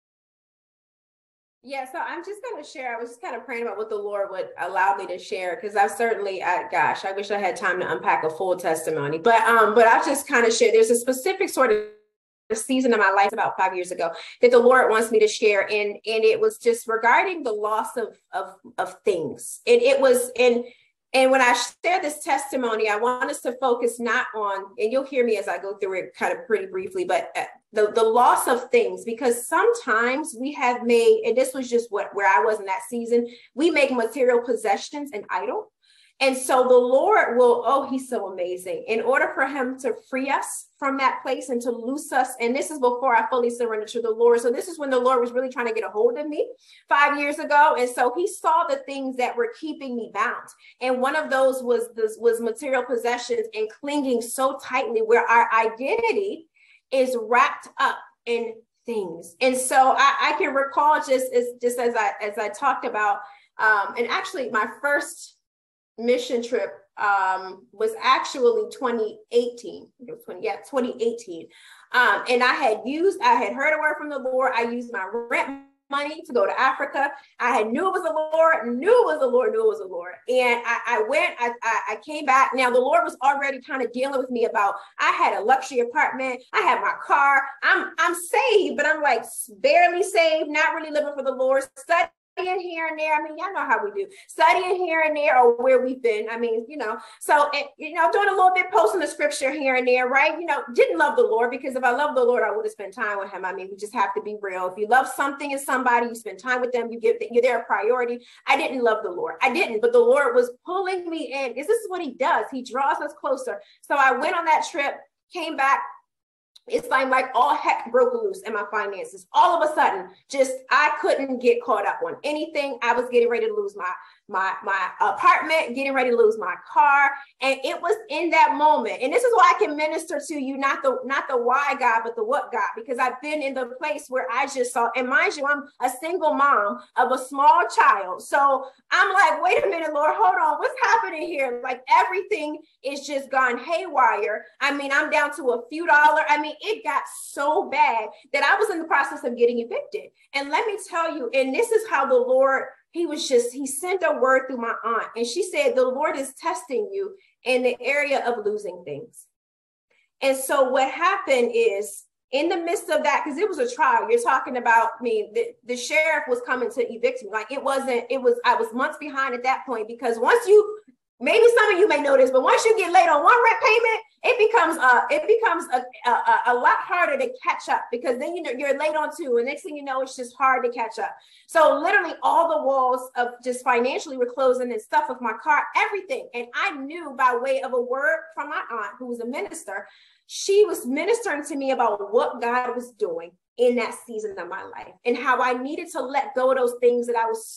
Yeah, so I'm just going to share. I was just kind of praying about what the Lord would allow me to share, because I certainly, I, gosh, I wish I had time to unpack a full testimony. But um, but I'll just kind of share. There's a specific sort of season of my life about five years ago that the Lord wants me to share, and and it was just regarding the loss of of of things. And it was in. And when I share this testimony, I want us to focus not on, and you'll hear me as I go through it kind of pretty briefly, but the, the loss of things, because sometimes we have made, and this was just what where I was in that season, we make material possessions an idol. And so the Lord will, oh, he's so amazing. In order for him to free us from that place and to loose us, and this is before I fully surrendered to the Lord. So this is when the Lord was really trying to get a hold of me five years ago. And so he saw the things that were keeping me bound. And one of those was this was material possessions and clinging so tightly, where our identity is wrapped up in things. And so I, I can recall just as just as I as I talked about, um, and actually my first mission trip um, was actually twenty eighteen. It was twenty, yeah, twenty eighteen. Um, and I had used, I had heard a word from the Lord. I used my rent money to go to Africa. I had knew it was the Lord, knew it was the Lord, knew it was the Lord. And I, I went, I, I, I came back. Now the Lord was already kind of dealing with me about, I had a luxury apartment. I had my car. I'm, I'm saved, but I'm like barely saved, not really living for the Lord, studying here and there. I mean, y'all know how we do, studying here and there, or where we've been. I mean, you know, so, and, you know, doing a little bit, posting the scripture here and there, right? You know, didn't love the Lord, because if I loved the Lord, I would have spent time with him. I mean, we just have to be real. If you love something and somebody, you spend time with them, you give, you're their priority. I didn't love the Lord. I didn't, but the Lord was pulling me in, because this is what he does. He draws us closer. So I went on that trip, came back. It's like, like all heck broke loose in my finances. All of a sudden, just, I couldn't get caught up on anything. I was getting ready to lose my, my, my apartment, getting ready to lose my car. And it was in that moment. And this is why I can minister to you, not the, not the why God, but the what God, because I've been in the place where I just saw, and mind you, I'm a single mom of a small child. So I'm like, wait a minute, Lord, hold on. What's happening here? Like everything is just gone haywire. I mean, I'm down to a few dollars. I mean, it got so bad that I was in the process of getting evicted. And let me tell you, and this is how the Lord, he was just, he sent a word through my aunt, and she said, the Lord is testing you in the area of losing things. And so what happened is, in the midst of that, because it was a trial, you're talking about, I mean, the, the sheriff was coming to evict me. Like it wasn't, it was, I was months behind at that point, because once you, maybe some of you may know this, but once you get late on one rent payment, it becomes uh it becomes a, a, a lot harder to catch up, because then you know you're late on two, and next thing you know, it's just hard to catch up. So literally all the walls of just financially were closing, and stuff with my car, everything. And I knew by way of a word from my aunt, who was a minister, she was ministering to me about what God was doing in that season of my life, and how I needed to let go of those things that I was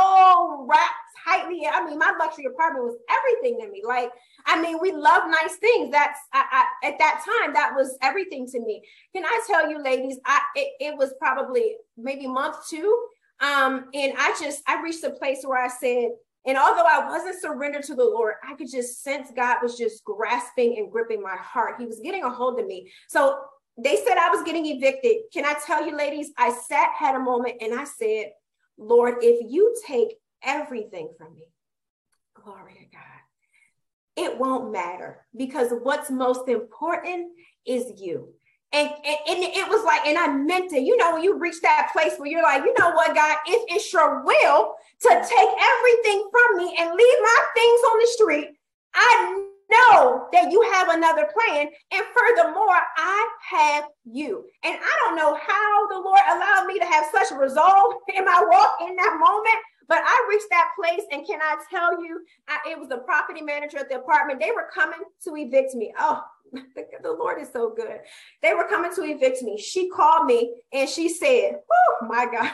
so wrapped tightly. I mean, my luxury apartment was everything to me. Like, I mean, we love nice things. That's I, I, at that time, that was everything to me. Can I tell you, ladies, I it, it was probably maybe month two. Um, and I just, I reached a place where I said, and although I wasn't surrendered to the Lord, I could just sense God was just grasping and gripping my heart. He was getting a hold of me. So they said I was getting evicted. Can I tell you, ladies, I sat, had a moment, and I said, Lord, if you take everything from me, glory to God, it won't matter, because what's most important is you. And, and, and it was like, and I meant it, you know, when you reach that place where you're like, you know what, God, if it's your will to take everything from me and leave my things on the street, I know that you have another plan. And furthermore, I have you. And I don't know how the Lord allowed me to have such resolve in my walk in that moment, but I reached that place. And can I tell you, I, it was the property manager at the apartment. They were coming to evict me. Oh, the, the Lord is so good. They were coming to evict me. She called me and she said, oh my God.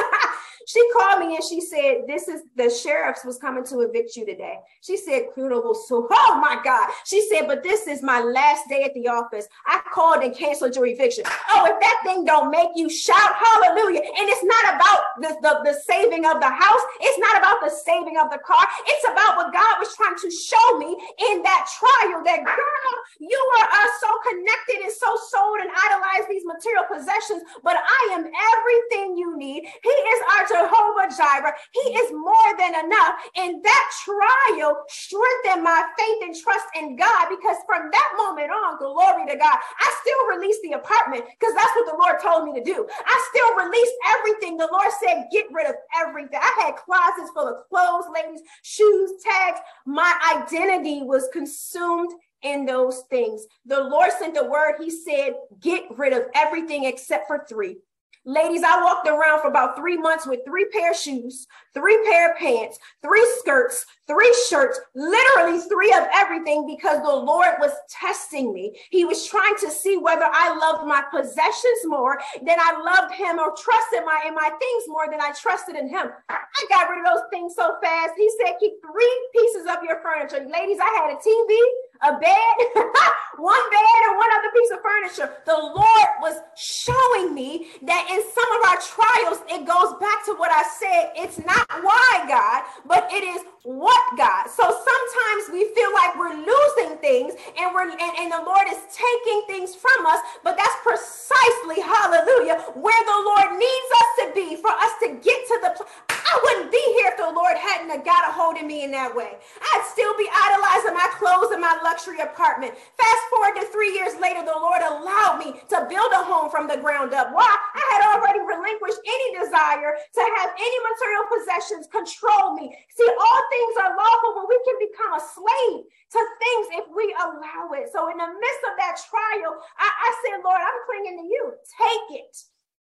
She called me and she said, this is the sheriff's was coming to evict you today. She said, so, oh my God. She said, but this is my last day at the office. I called and canceled your eviction. Oh, if that thing don't make you shout hallelujah. And it's not about the, the, the saving of the house. It's not about the saving of the car. It's about what God was trying to show me in that trial, that girl, you are uh, so connected and so sold and idolize these material possessions, but I am everything you need. He is our Jehovah Jireh. He is more than enough. And that trial strengthened my faith and trust in God, because from that moment on, glory to God, I still released the apartment because that's what the Lord told me to do. I still released everything. The Lord said, get rid of everything. I had closets full of clothes, ladies, shoes, tags. My identity was consumed in those things. The Lord sent a word. He said, get rid of everything except for three. Ladies, I walked around for about three months with three pair of shoes, three pair of pants, three skirts, three shirts, literally three of everything, because the Lord was testing me. He was trying to see whether I loved my possessions more than I loved him, or trusted my, in my things more than I trusted in him. I got rid of those things so fast. He said, keep three pieces of your furniture. Ladies, I had a T V, a bed, one bed, and one other piece of furniture. The Lord was showing me that in some of our trials, it goes back to what I said. It's not why, God, but it is what, God. So sometimes we feel like we're losing things, and we're and, and the Lord is taking things from us, but that's precisely, hallelujah, where the Lord needs us to be, for us to get to the place. I wouldn't be here if the Lord hadn't got a hold of me in that way. I'd still be idolizing my clothes and my luxury apartment. Fast forward to three years later, the Lord allowed me to build a home from the ground up. Why? I had already relinquished any desire to have any material possessions control me. See, all things are lawful, but we can become a slave to things if we allow it. So in the midst of that trial, I, I said, Lord, I'm clinging to you. Take it.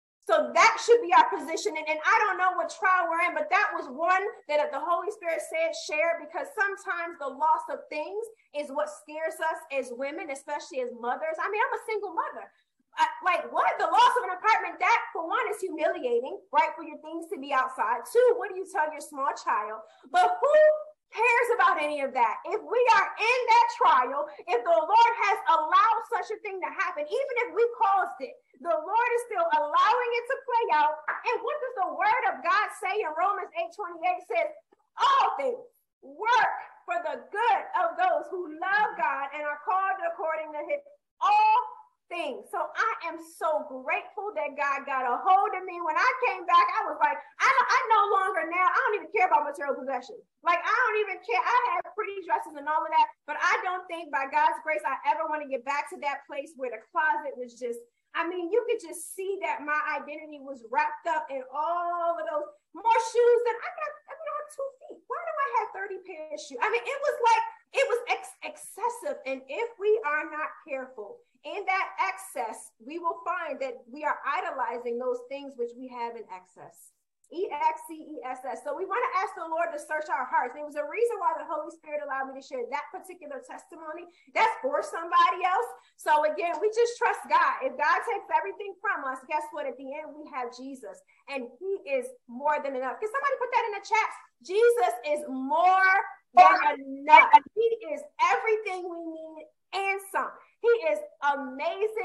So that should be our position. And, and I don't know what trial we're in, but that was one that the Holy Spirit said share, because sometimes the loss of things is what scares us as women, especially as mothers. I mean, I'm a single mother. I, like what? The loss of an apartment, that for one is humiliating, right? For your things to be outside. Two, what do you tell your small child? But who cares about any of that? If we are in that trial, if the Lord has allowed such a thing to happen, even if we caused it, the Lord is still allowing it to play out. And what does the word of God say in Romans eight twenty-eight? Says, all things work for the good of those who love God and are called according to his all things. So I am so grateful that God got a hold of me. When I came back, I was like, I, I no longer now, I don't even care about material possessions. Like, I don't even care. I have pretty dresses and all of that, but I don't think by God's grace, I ever want to get back to that place where the closet was just, I mean, you could just see that my identity was wrapped up in all of those more shoes than I got. I mean, I have two feet. Why do I have thirty pairs of shoes? I mean, it was like, it was ex- excessive. And if we are not careful in that excess, we will find that we are idolizing those things which we have in excess. E X C E S S. So we want to ask the Lord to search our hearts. There was a reason why the Holy Spirit allowed me to share that particular testimony. That's for somebody else. So again, we just trust God. If God takes everything from us, guess what? At the end, we have Jesus, and he is more than enough. Can somebody put that in the chat? Jesus is more than enough. He is everything we need and some. He is amazing. He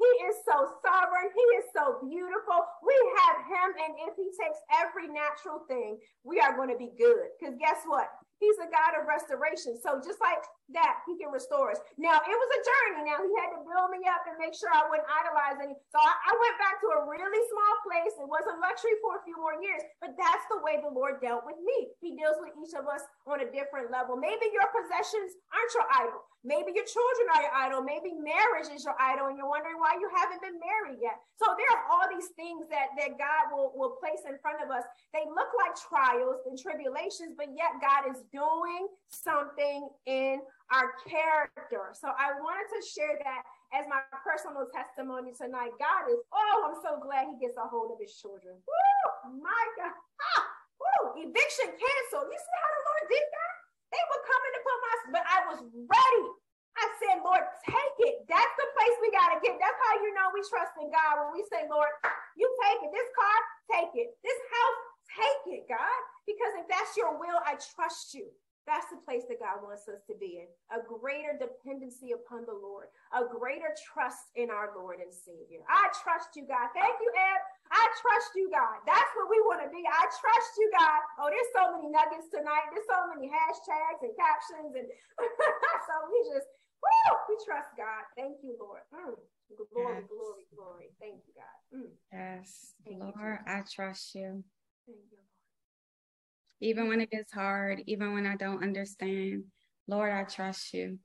He is so sovereign. He is so beautiful. We have him, and if he takes every natural thing, we are going to be good. Because guess what? He's a God of restoration. So just like that, he can restore us. Now, it was a journey. Now, he had to build me up and make sure I wouldn't idolize any. So I, I went back to a really small place. It wasn't luxury for a few more years, but that's the way the Lord dealt with me. He deals with each of us on a different level. Maybe your possessions aren't your idol. Maybe your children are your idol. Maybe marriage is your idol, and you're wondering why you haven't been married yet. So there are all these things that, that God will, will place in front of us. They look like trials and tribulations, but yet God is doing something in our character. So I wanted to share that as my personal testimony tonight. God is, oh, I'm so glad he gets a hold of his children. Woo, my God. Ah, woo, eviction canceled. You see how the Lord did that? They were coming to put my, but I was ready. I said, Lord, take it. That's the place we got to get. That's how you know we trust in God. When we say, Lord, you take it. This car, take it. This house, take it, God. Because if that's your will, I trust you. That's the place that God wants us to be in. A greater dependency upon the Lord. A greater trust in our Lord and Savior. I trust you, God. Thank you, Ed. I trust you, God. That's what we want to be. I trust you, God. Oh, there's so many nuggets tonight. There's so many hashtags and captions. And so we just, woo, we trust God. Thank you, Lord. Mm. Glory, yes. glory, glory. Thank you, God. Mm.
Yes,
Thank
Lord,
you,
I trust you.
Thank you.
Even when it gets hard, even when I don't understand, Lord, I trust you.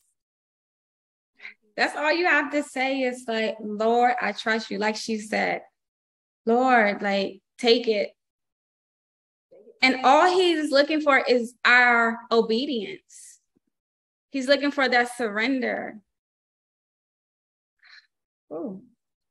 That's all you have to say is like, Lord, I trust you. Like she said, Lord, like, take it. And all he's looking for is our obedience. He's looking for that surrender. Ooh.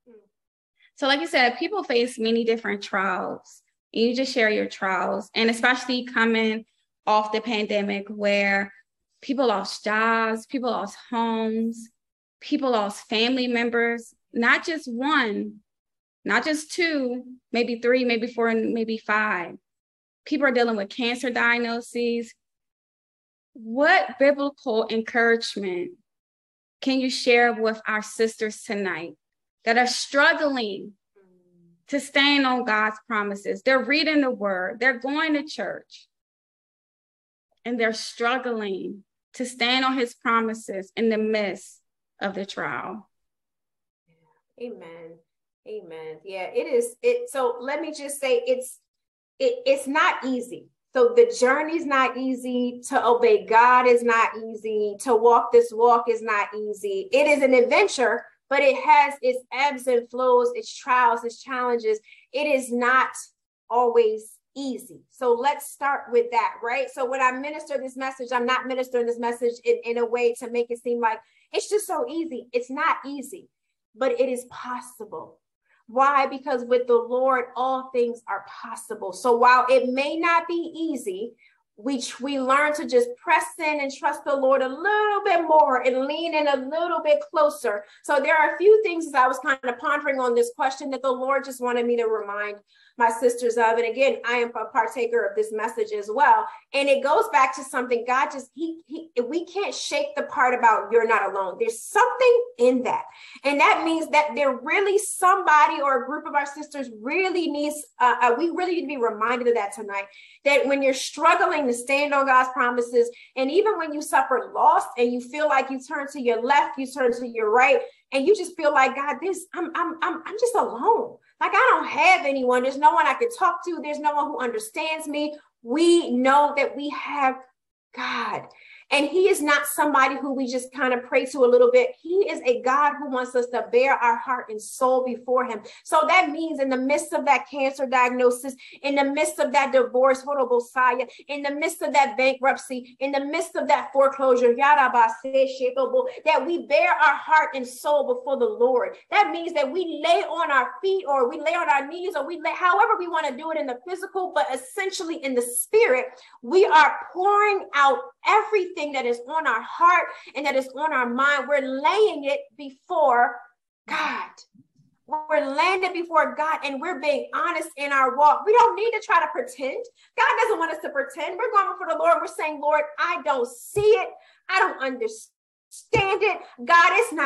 So like you said, people face many different trials. You just share your trials, and especially coming off the pandemic where people lost jobs, people lost homes, people lost family members, not just one, not just two, maybe three, maybe four, and maybe five. People are dealing with cancer diagnoses. What biblical encouragement can you share with our sisters tonight that are struggling to stand on God's promises? They're reading the word, they're going to church, and they're struggling to stand on his promises in the midst of the trial.
Amen. Amen. Yeah, it is. It. So let me just say it's, it, it's not easy. So the journey's not easy. To obey God is not easy. To walk this walk is not easy. It is an adventure, but it has its ebbs and flows, its trials, its challenges. It is not always easy. So let's start with that, right? So when I minister this message, I'm not ministering this message in, in a way to make it seem like it's just so easy. It's not easy, but it is possible. Why? Because with the Lord, all things are possible. So while it may not be easy, we, we learn to just press in and trust the Lord a little bit more and lean in a little bit closer. So there are a few things as I was kind of pondering on this question that the Lord just wanted me to remind my sisters of. And again, I am a partaker of this message as well. And it goes back to something God just, he, he, we can't shake the part about you're not alone. There's something in that. And that means that there really somebody or a group of our sisters really needs, uh, uh, we really need to be reminded of that tonight, that when you're struggling to stand on God's promises, and even when you suffer loss and you feel like you turn to your left, you turn to your right, and you just feel like, God, this, I'm, I'm, I'm, I'm just alone. Like I don't have anyone. There's no one I can talk to. There's no one who understands me. We know that we have God. And he is not somebody who we just kind of pray to a little bit. He is a God who wants us to bear our heart and soul before him. So that means in the midst of that cancer diagnosis, in the midst of that divorce, in the midst of that bankruptcy, in the midst of that foreclosure, that we bear our heart and soul before the Lord. That means that we lay on our feet, or we lay on our knees, or we lay however we want to do it in the physical, but essentially in the spirit, we are pouring out everything that is on our heart and that is on our mind. We're laying it before God. We're laying it before God, and we're being honest in our walk. We don't need to try to pretend. God doesn't want us to pretend. We're going before the Lord. We're saying, Lord, I don't see it. I don't understand it. God, it's not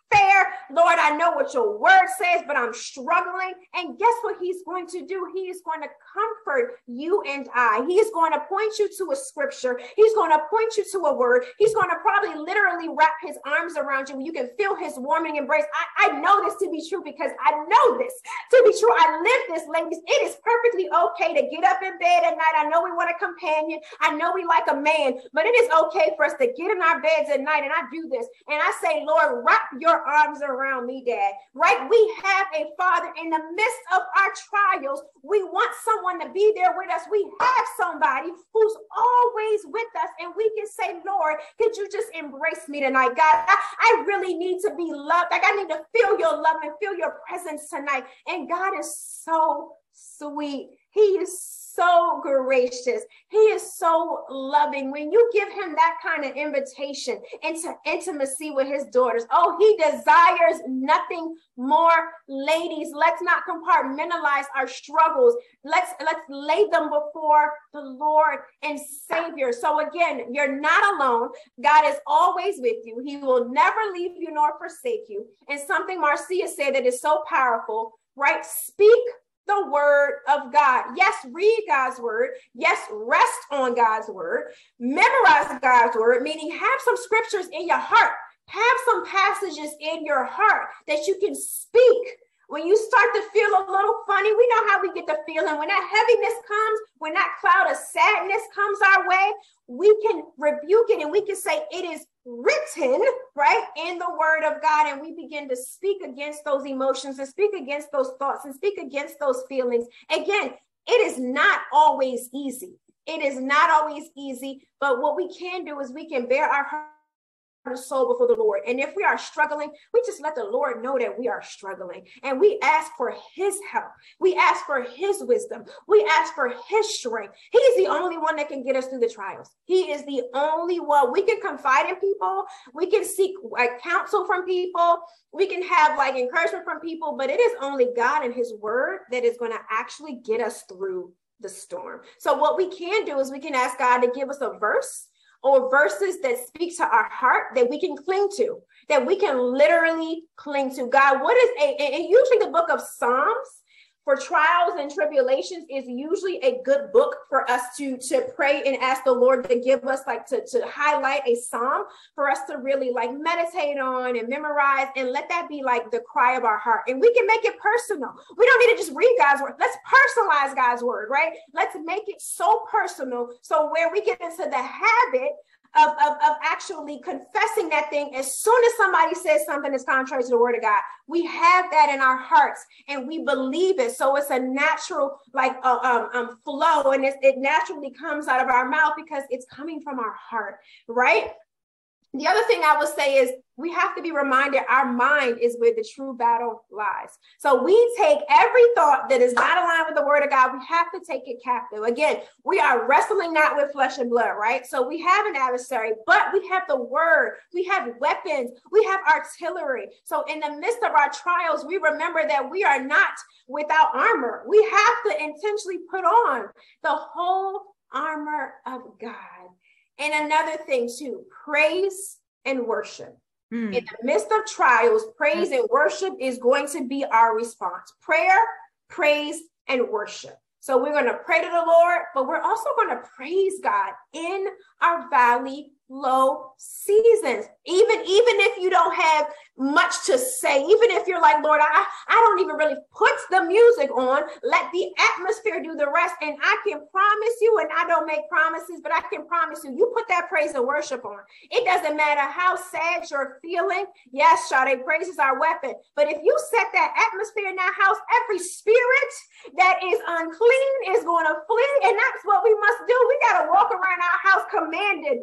fair. Lord, I know what your word says, but I'm struggling. And guess what he's going to do? He is going to comfort you and I. He is going to point you to a scripture. He's going to point you to a word. He's going to probably literally wrap his arms around you. You can feel his warming embrace. I, I know this to be true because I know this to be true. I live this, ladies. It is perfectly okay to get up in bed at night. I know we want a companion. I know we like a man, but it is okay for us to get in our beds at night. And I do this. And I say, Lord, wrap your arms around me, Dad. Right? We have a Father in the midst of our trials. We want someone to be there with us. We have somebody who's always with us. And we can say, Lord, could you just embrace me tonight? God, I, I really need to be loved. Like I need to feel your love and feel your presence tonight. And God is so sweet. He is so gracious. He is so loving. When you give him that kind of invitation into intimacy with his daughters, oh, he desires nothing more. Ladies, let's not compartmentalize our struggles. Let's let's lay them before the Lord and Savior. So again, you're not alone. God is always with you. He will never leave you nor forsake you. And something Marcia said that is so powerful, right? Speak the word of God. Yes, read God's word. Yes, rest on God's word. Memorize God's word, meaning have some scriptures in your heart. Have some passages in your heart that you can speak. When you start to feel a little funny, we know how we get the feeling. When that heaviness comes, when that cloud of sadness comes our way, we can rebuke it and we can say it is written, right, in the word of God. And we begin to speak against those emotions and speak against those thoughts and speak against those feelings. Again, it is not always easy. It is not always easy. But what we can do is we can bear our heart and soul before the Lord. And if we are struggling, we just let the Lord know that we are struggling. And we ask for his help. We ask for his wisdom. We ask for his strength. He is the only one that can get us through the trials. He is the only one. We can confide in people. We can seek like counsel from people. We can have like encouragement from people, but it is only God and his word that is going to actually get us through the storm. So what we can do is we can ask God to give us a verse or verses that speak to our heart that we can cling to, that we can literally cling to. God, what is a, and usually the book of Psalms for trials and tribulations is usually a good book for us to, to pray and ask the Lord to give us, like to, to highlight a psalm for us to really like meditate on and memorize and let that be like the cry of our heart. And we can make it personal. We don't need to just read God's word. Let's personalize God's word, right? Let's make it so personal. So where we get into the habit Of, of, of actually confessing that thing as soon as somebody says something that's contrary to the word of God, we have that in our hearts and we believe it. So it's a natural like uh, um, um, flow, and it, it naturally comes out of our mouth because it's coming from our heart, right? The other thing I would say is we have to be reminded our mind is where the true battle lies. So we take every thought that is not aligned with the word of God, we have to take it captive. Again, we are wrestling not with flesh and blood, right? So we have an adversary, but we have the word, we have weapons, we have artillery. So in the midst of our trials, we remember that we are not without armor. We have to intentionally put on the whole armor of God. And another thing too, praise and worship. Mm. In the midst of trials, praise and worship is going to be our response. Prayer, praise, and worship. So we're going to pray to the Lord, but we're also going to praise God in our valley low seasons. Even, even if you don't have much to say, even if you're like, Lord, I, I don't even really put the music on, let the atmosphere do the rest. And I can promise you, and I don't make promises, but I can promise you, you put that praise and worship on. It doesn't matter how sad you're feeling. Yes, Sade, praise is our weapon. But if you set that atmosphere in that house, every spirit that is unclean is going to flee. And that's what we must do. We got to walk around our house commanded.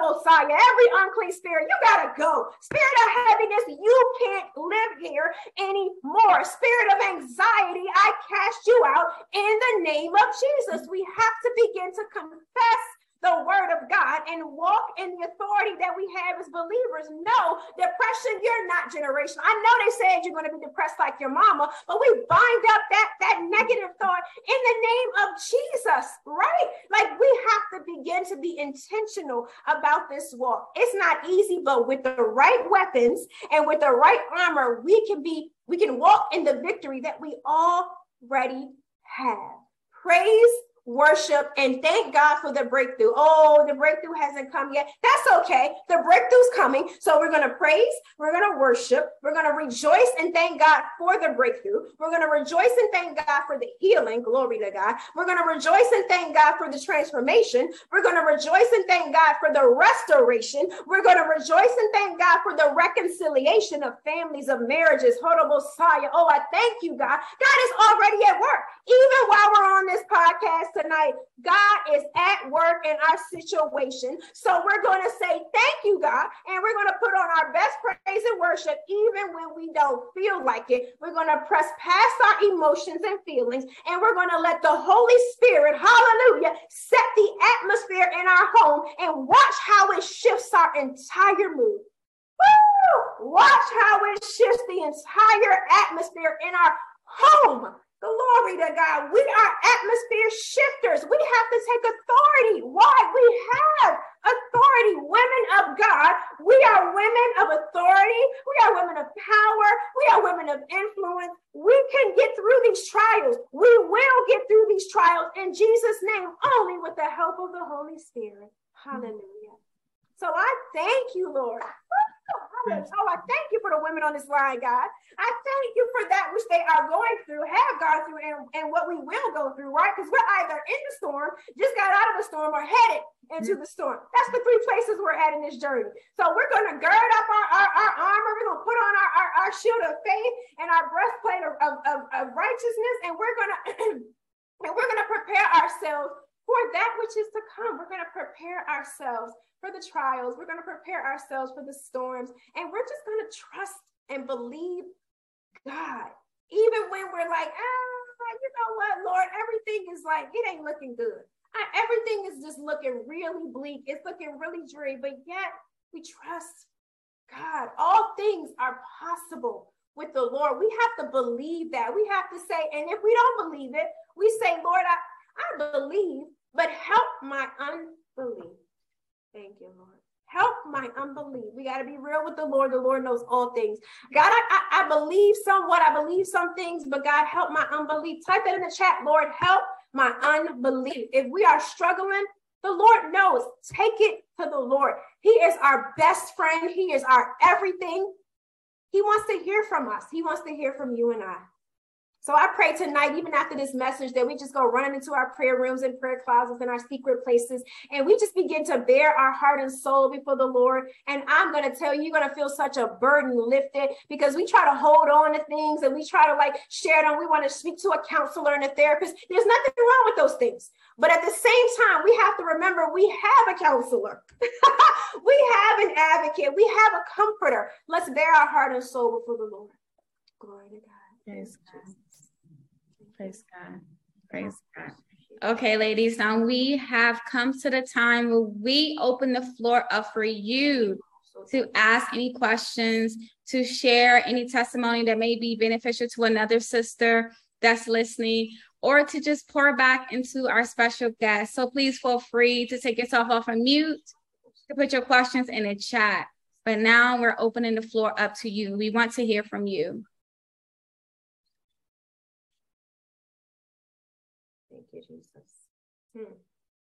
Every unclean spirit, you got to go. Spirit of heaviness, you can't live here anymore. Spirit of anxiety, I cast you out in the name of Jesus. We have to begin to confess the word of God and walk in the authority that we have as believers. No, depression, you're not generational. I know they said you're going to be depressed like your mama, but we bind up that, that negative thought in the name of Jesus, right? Like we have to begin to be intentional about this walk. It's not easy, but with the right weapons and with the right armor, we can be, we can walk in the victory that we already have. Praise, worship, and thank God for the breakthrough. Oh, the breakthrough hasn't come yet. That's okay. The breakthrough's coming. So we're going to praise, we're going to worship, we're going to rejoice and thank God for the breakthrough. We're going to rejoice and thank God for the healing. Glory to God. We're going to rejoice and thank God for the transformation. We're going to rejoice and thank God for the restoration. We're going to rejoice and thank God for the reconciliation of families, of marriages. Oh, I thank you, God. God is already at work. Even while we're on this podcast tonight, God is at work in our situation. So we're going to say thank you, God, and we're going to put on our best praise and worship even when we don't feel like it. We're going to press past our emotions and feelings, and we're going to let the Holy Spirit, hallelujah, set the atmosphere in our home and watch how it shifts our entire mood. Woo! Watch how it shifts the entire atmosphere in our home. Glory to God. We are atmosphere shifters. We have to take authority. Why? We have authority. Women of God. We are women of authority. We are women of power. We are women of influence. We can get through these trials. We will get through these trials in Jesus' name, only with the help of the Holy Spirit. Hallelujah. So I thank you, Lord. Oh, I thank you for the women on this line, God. I thank you for that which they are going through, have gone through, and, and what we will go through, right? Because we're either in the storm, just got out of the storm, or headed into the storm. That's the three places we're at in this journey. So we're going to gird up our, our, our armor. We're going to put on our, our, our shield of faith and our breastplate of, of, of, of righteousness, and we're going to and we're going to prepare ourselves for that which is to come. We're going to prepare ourselves for the trials. We're going to prepare ourselves for the storms. And we're just going to trust and believe God. Even when we're like, ah, you know what, Lord, everything is like, it ain't looking good. I, everything is just looking really bleak. It's looking really dreary, but yet we trust God. All things are possible with the Lord. We have to believe that. We have to say, and if we don't believe it, we say, Lord, I, I believe, but help my unbelief. Thank you, Lord. Help my unbelief. We got to be real with the Lord. The Lord knows all things. God, I, I, I believe somewhat. I believe some things, but God, help my unbelief. Type that in the chat, Lord, help my unbelief. If we are struggling, the Lord knows. Take it to the Lord. He is our best friend. He is our everything. He wants to hear from us. He wants to hear from you and I. So I pray tonight, even after this message, that we just go running into our prayer rooms and prayer closets and our secret places, and we just begin to bear our heart and soul before the Lord. And I'm going to tell you, you're going to feel such a burden lifted, because we try to hold on to things and we try to like share them. We want to speak to a counselor and a therapist. There's nothing wrong with those things. But at the same time, we have to remember we have a counselor. We have an advocate. We have a comforter. Let's bear our heart and soul before the Lord. Glory to God.
Praise God. Praise God. Praise God. Okay, ladies, now we have come to the time where we open the floor up for you to ask any questions, to share any testimony that may be beneficial to another sister that's listening, or to just pour back into our special guest. So please feel free to take yourself off of mute, to put your questions in the chat. But now we're opening the floor up to you. We want to hear from you.
Thank you, Jesus. Hmm.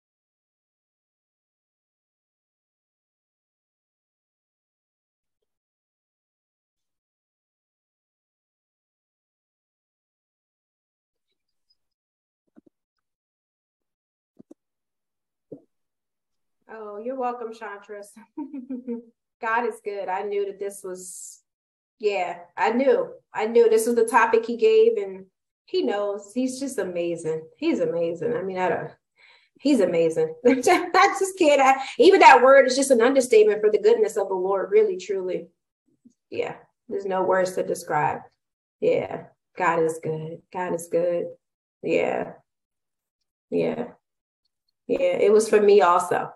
Oh, you're welcome, Chantress. God is good. I knew that this was, yeah, I knew. I knew this was the topic he gave, and he knows. He's just amazing. He's amazing. I mean, I don't, he's amazing. I just can't, I, even that word is just an understatement for the goodness of the Lord, really, truly. Yeah, there's no words to describe. Yeah, God is good. God is good. Yeah, yeah. Yeah, it was for me also.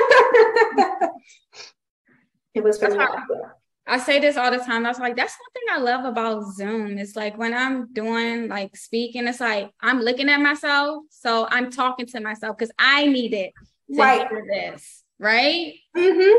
It was for
That's
me
how-
also.
I say this all the time. That's like, that's one thing I love about Zoom. It's like when I'm doing like speaking, it's like I'm looking at myself. So I'm talking to myself because I need it to
Right.
hear this. Right.
Mm-hmm.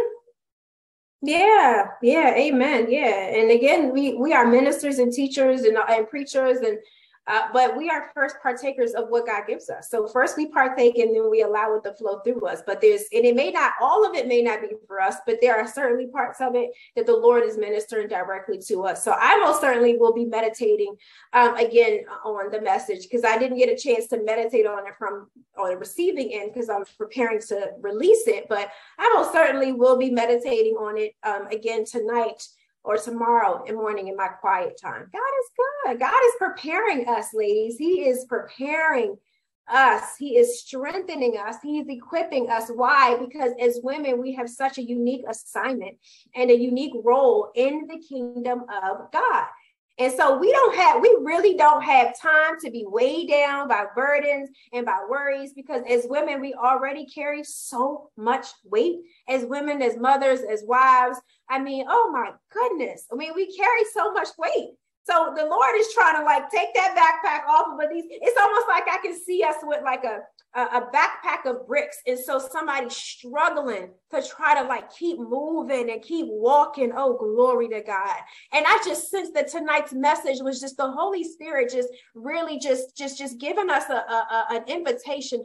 Yeah, yeah, amen. Yeah. And again, we we are ministers and teachers and, and preachers, and uh, but we are first partakers of what God gives us. So first we partake and then we allow it to flow through us. But there's, and it may not, all of it may not be for us, but there are certainly parts of it that the Lord is ministering directly to us. So I most certainly will be meditating um, again on the message, because I didn't get a chance to meditate on it from on the receiving end because I'm preparing to release it. But I most certainly will be meditating on it um, again tonight or tomorrow in morning in my quiet time. God is good. God is preparing us, ladies. He is preparing us. He is strengthening us. He is equipping us. Why? Because as women, we have such a unique assignment and a unique role in the kingdom of God. And so we don't have, we really don't have time to be weighed down by burdens and by worries, because as women, we already carry so much weight as women, as mothers, as wives. I mean, oh my goodness. I mean, we carry so much weight. So the Lord is trying to like take that backpack off of these. It's almost like I can see us with like a, a, a backpack of bricks. And so somebody's struggling to try to like keep moving and keep walking. Oh, glory to God. And I just sense that tonight's message was just the Holy Spirit just really just, just, just giving us a, a, a an invitation.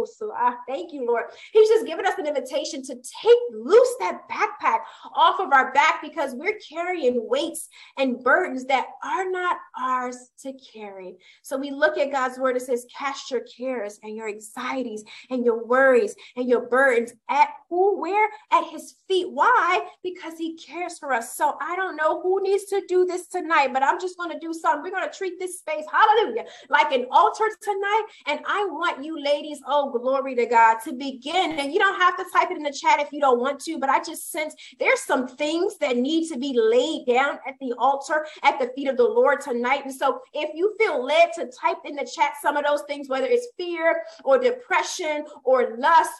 Thank you, Lord. He's just giving us an invitation to take loose that backpack off of our back, because we're carrying weights and burdens that are not ours to carry. So we look at God's word. It says, cast your cares and your anxieties and your worries and your burdens at who, where? At his feet. Why? Because he cares for us. So I don't know who needs to do this tonight, but I'm just going to do something. We're going to treat this space, hallelujah, like an altar tonight. And I want you ladies, oh, glory to God, to begin. And you don't have to type it in the chat if you don't want to, but I just sense there's some things that need to be laid down at the altar, at the feet of the Lord tonight. And so if you feel led to type in the chat some of those things, whether it's fear or depression or lust,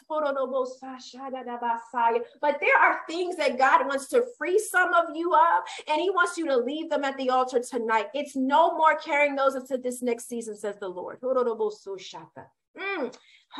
but there are things that God wants to free some of you of, and he wants you to leave them at the altar tonight. It's no more carrying those into this next season, says the Lord. Mm.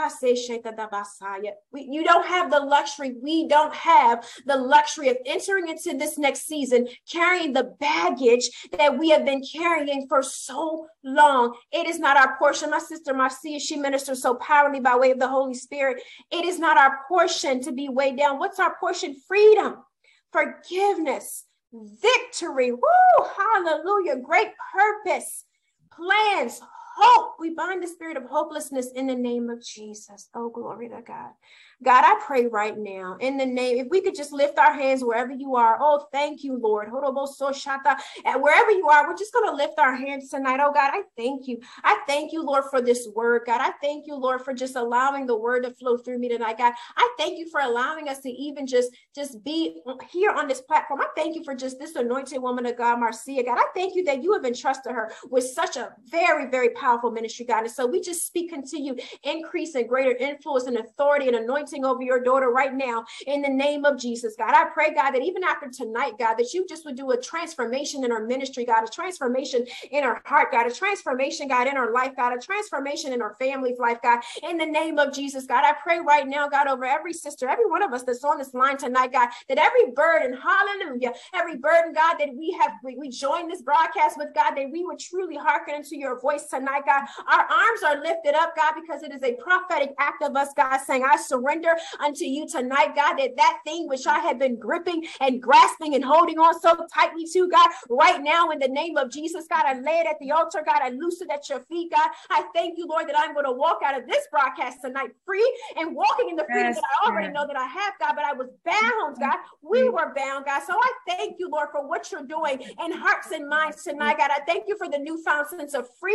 We, you don't have the luxury. We don't have the luxury of entering into this next season carrying the baggage that we have been carrying for so long. It is not our portion. My sister Marcia, she ministers so powerfully by way of the Holy Spirit. It is not our portion to be weighed down. What's our portion? Freedom, forgiveness, victory. Woo! Hallelujah. Great purpose, plans, hope. We bind the spirit of hopelessness in the name of Jesus. Oh, glory to God. God, I pray right now in the name, if we could just lift our hands wherever you are. Oh, thank you, Lord. And wherever you are, we're just going to lift our hands tonight. Oh, God, I thank you. I thank you, Lord, for this word. God, I thank you, Lord, for just allowing the word to flow through me tonight. God, I thank you for allowing us to even just, just be here on this platform. I thank you for just this anointed woman of God, Marcia. God, I thank you that you have entrusted her with such a very, very powerful ministry, God. And so we just speak continued increase and greater influence and authority and anointing over your daughter right now in the name of Jesus, God. I pray, God, that even after tonight, God, that you just would do a transformation in her ministry, God, a transformation in her heart, God, a transformation, God, in her life, God, a transformation in her family's life, God, in the name of Jesus, God. I pray right now, God, over every sister, every one of us that's on this line tonight, God, that every burden, hallelujah, every burden, God, that we have, we, we join this broadcast with, God, that we would truly hearken into your voice tonight, God. Our arms are lifted up, God, because it is a prophetic act of us, God, saying, I surrender unto you tonight, God, that that thing which I have been gripping and grasping and holding on so tightly to, God, right now in the name of Jesus, God, I lay it at the altar, God, I loose it at your feet, God. I thank you, Lord, that I'm going to walk out of this broadcast tonight free and walking in the freedom that I already know that I have, God, but I was bound, God. We were bound, God. So I thank you, Lord, for what you're doing in hearts and minds tonight, God. I thank you for the newfound sense of freedom, God,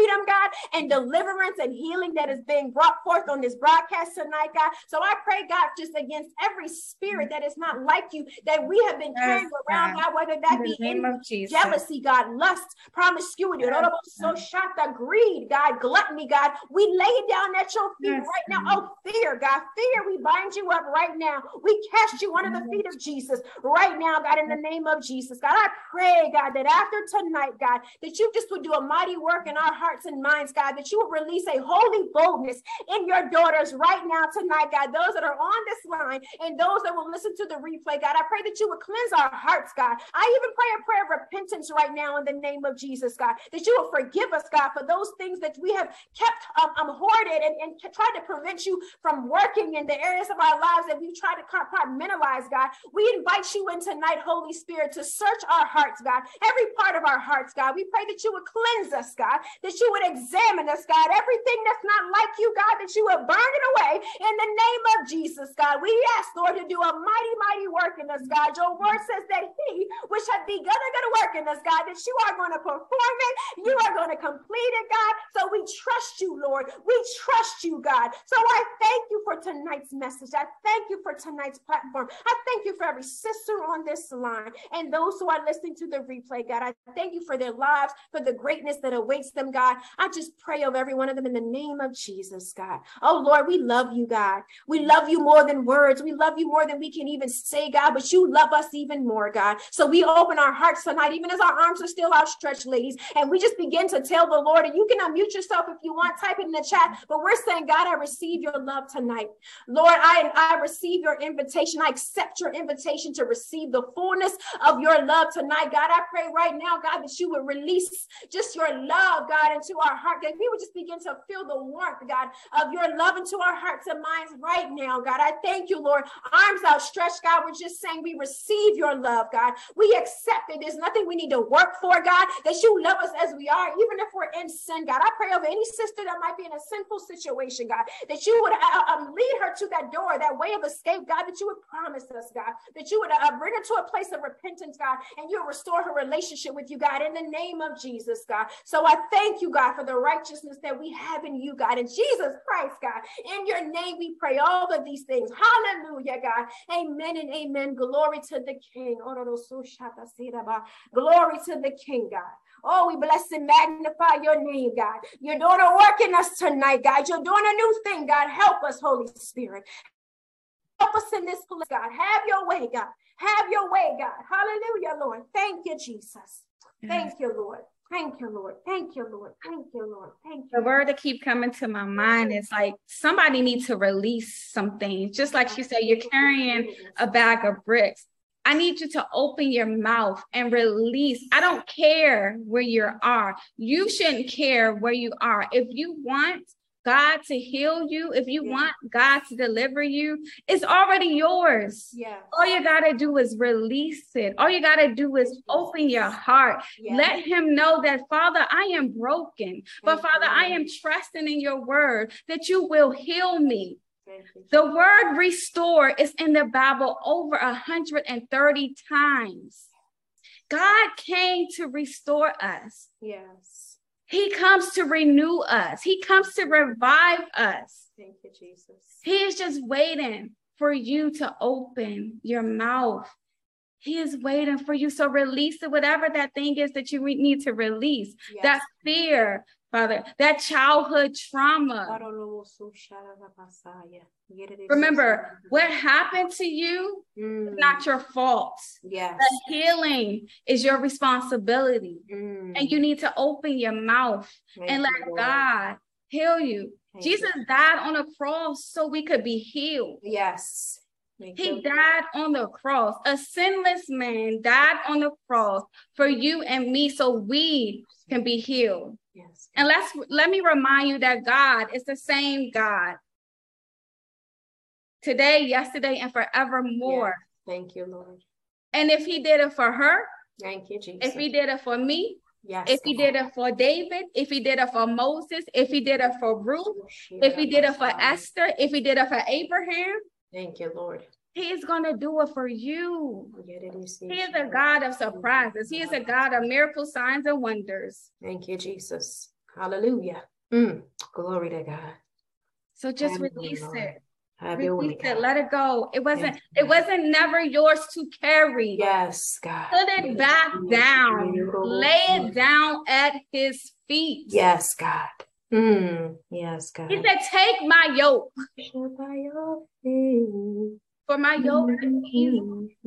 God, and deliverance and healing that is being brought forth on this broadcast tonight, God. So I pray, God, just against every spirit that is not like you, that we have been carrying
Yes,
around,
God.
God, whether that
In
be
the name
in
of Jesus.
jealousy, God, lust, promiscuity,
Yes,
so shot the greed, God, gluttony, God. We lay it down at your feet
Yes,
right now.
God.
Oh, fear, God, fear, we bind you up right now. We cast you under the feet of Jesus right now, God, in the name of Jesus. God, I pray, God, that after tonight, God, that you just would do a mighty work in our hearts and minds, God, that you would release a holy boldness in your daughters right now tonight, God, those that are on this line and those that will listen to the replay, God. I pray that you would cleanse our hearts, God. I even pray a prayer of repentance right now in the name of Jesus, God, that you will forgive us, God, for those things that we have kept um, um, hoarded and, and tried to prevent you from working in the areas of our lives that we've tried to compartmentalize, God. We invite you in tonight, Holy Spirit, to search our hearts, God, every part of our hearts, God. We pray that you would cleanse us, God, that you would examine us, God, everything that's not like you, God, that you would burn it away in the name of Jesus, God. We ask, Lord, to do a mighty, mighty work in us, God. Your word says that he which hath begun a good work in us, God, that you are going to perform it, you are going to complete it, God. So we trust you, Lord. We trust you, God. So I thank you for tonight's message. I thank you for tonight's platform. I thank you for every sister on this line and those who are listening to the replay, God. I thank you for their lives, for the greatness that awaits them, God. I just pray over every one of them in the name of Jesus, God. Oh, Lord, we love you, God. We love you more than words. We love you more than we can even say, God, but you love us even more, God. So we open our hearts tonight, even as our arms are still outstretched, ladies, and we just begin to tell the Lord, and you can unmute yourself if you want, type it in the chat, but we're saying, God, I receive your love tonight. Lord, I, I receive your invitation. I accept your invitation to receive the fullness of your love tonight. God, I pray right now, God, that you would release just your love, God, into our heart, that we would just begin to feel the warmth, God, of your love into our hearts and minds right now, God. I thank you, Lord. Arms outstretched, God. We're just saying we receive your love, God. We accept it. There's nothing we need to work for, God, that you love us as we are, even if we're in sin, God. I pray over any sister that might be in a sinful situation, God, that you would uh, um, lead her to that door, that way of escape, God, that you would promise us, God, that you would uh, bring her to a place of repentance, God, and you'll restore her relationship with you, God, in the name of Jesus, God. So I thank you, God, for the righteousness that we have in you, God, in Jesus Christ, God. In your name we pray all of these things. Hallelujah, God. Amen and amen. Glory to the King. Glory to the King, God. Oh, we bless and magnify your name, God. You're doing a work in us tonight, God. You're doing a new thing, God. Help us, Holy Spirit. Help us in this place, God. Have your way, God. Have your way, God. Hallelujah, Lord. Thank you, Jesus. Thank you, Lord. Thank you, Lord. Thank you, Lord. Thank you, Lord. Thank you.
The word that keep coming to my mind is like somebody needs to release something. Just like she said, you're carrying a bag of bricks. I need you to open your mouth and release. I don't care where you are. You shouldn't care where you are. If you want God to heal you, if you yeah. want God to deliver you, it's already yours.
Yeah.
All you got to do is release it. All you got to do is open your heart. Yeah. Let him know that, Father, I am broken. But Father, I am trusting in your word that you will heal me. The word restore is in the Bible over one hundred thirty times. God came to restore us.
Yes.
He comes to renew us. He comes to revive us.
Thank you, Jesus.
He is just waiting for you to open your mouth. He is waiting for you. So release it, whatever that thing is that you need to release. Yes. That fear, Father, that childhood trauma. Remember, what happened to you mm. is not your fault.
Yes.
The healing is your responsibility. Mm. And you need to open your mouth Thank and let you, God heal you. Thank Jesus you. died on a cross so we could be healed.
Yes. Thank
he
you.
died on the cross. A sinless man died on the cross for you and me so we can be healed.
Yes.
And let's let me remind you that God is the same God today, yesterday, and forevermore.
Yeah. Thank you, Lord.
And if he did it for her,
thank you, Jesus.
If he did it for me,
yes,
if he
God.
did it for David, if he did it for Moses, if he did it for Ruth, if he did it for Esther, if he did it for Abraham,
thank you, Lord.
He is going to do it for you. He is a God of surprises. He is a God of miracles, signs, and wonders.
Thank you, Jesus. Hallelujah. Mm. Glory to God.
So just
Have your way,
release
Lord.
it.
Have your way,
Release it.
God.
Let it go. It wasn't,
Yes,
it wasn't never yours to carry.
Yes, God.
Put it back down. Lay it down at his feet.
Yes, God. Mm. Yes, God.
He said, take my yoke.
By your feet.
For my yoke is easy.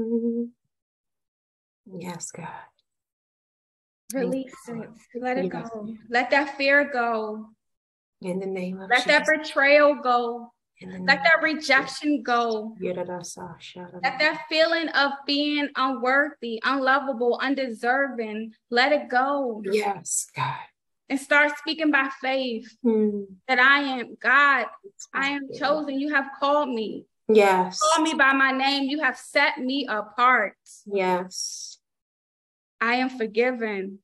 Yes, God.
Release it. Let it go. Let that fear go.
In the name of
Let that
Jesus.
betrayal go.
In the name
Let that
of
rejection go.
Jesus.
Let that feeling of being unworthy, unlovable, undeserving, let it go.
Yes, God.
And start speaking by faith
Hmm.
that I am God. I am chosen. You have called me.
Yes.
Call me by my name. You have set me apart.
Yes.
I am forgiven.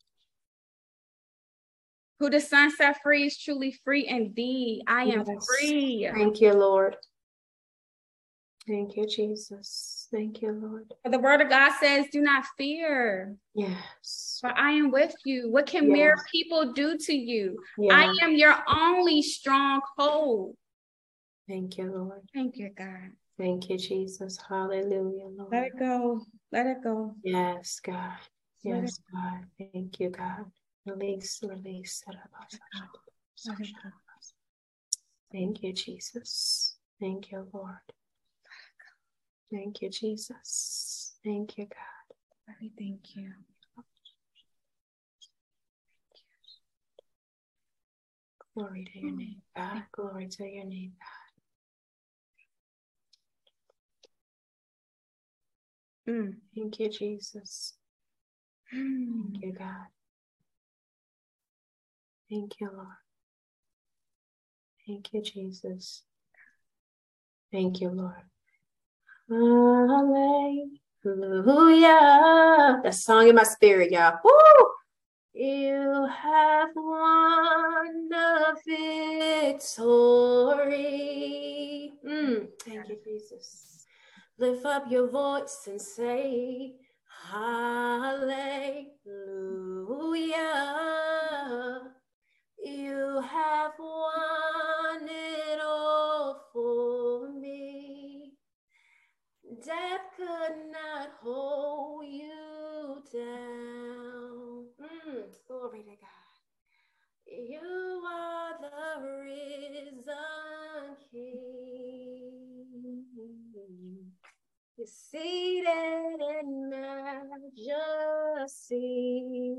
Who the Son set free is truly free indeed. I am
Yes.
free.
Thank you, Lord. Thank you, Jesus. Thank you, Lord.
For the word of God says, do not fear.
Yes.
For I am with you. What can
Yes.
mere people do to you?
Yes.
I am your only stronghold.
Thank you, Lord.
Thank you, God.
Thank you, Jesus. Hallelujah, Lord.
Let it go. Let it go.
Yes, God.
Let
Yes, God. Thank you, God. Release, release.
Let it go.
Thank you, Jesus. Thank you, Lord. Thank you, Jesus. Thank you, God.
We thank you.
Glory to your name, God. Glory to your name, God.
Mm.
Thank you, Jesus.
Mm.
Thank you, God. Thank you, Lord. Thank you, Jesus. Thank you, Lord. Hallelujah. That song in my spirit, y'all. Woo! You have won the victory. Mm. Thank you, Jesus. Lift up your voice and say, hallelujah. You have won it all for me. Death could not hold you down. Mm, glory to God. You are the risen King. You're seated in majesty.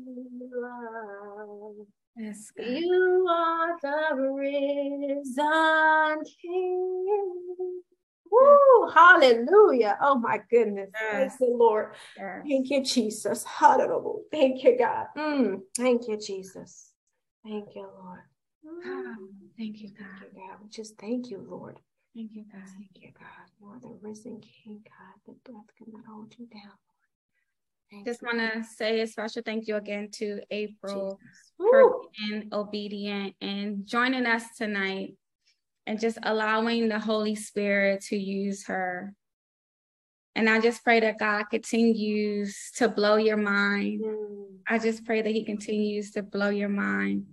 Yes, God.
You are the risen King. Woo, hallelujah. Oh my goodness.
Yes.
Praise the Lord.
Yes.
Thank you, Jesus. Hallelujah. Thank you, God. Mm, thank you, Jesus. Thank you, Lord.
Oh, thank you, God.
Thank you, God. We just thank you, Lord.
Thank you, God.
Thank you, God. You are the risen King, God. The death cannot hold you down. Thank
Just
you,
want to say a special thank you again to April
Jesus.
for
Woo.
being obedient and joining us tonight and just allowing the Holy Spirit to use her. And I just pray that God continues to blow your mind.
Mm.
I just pray that he continues to blow your mind.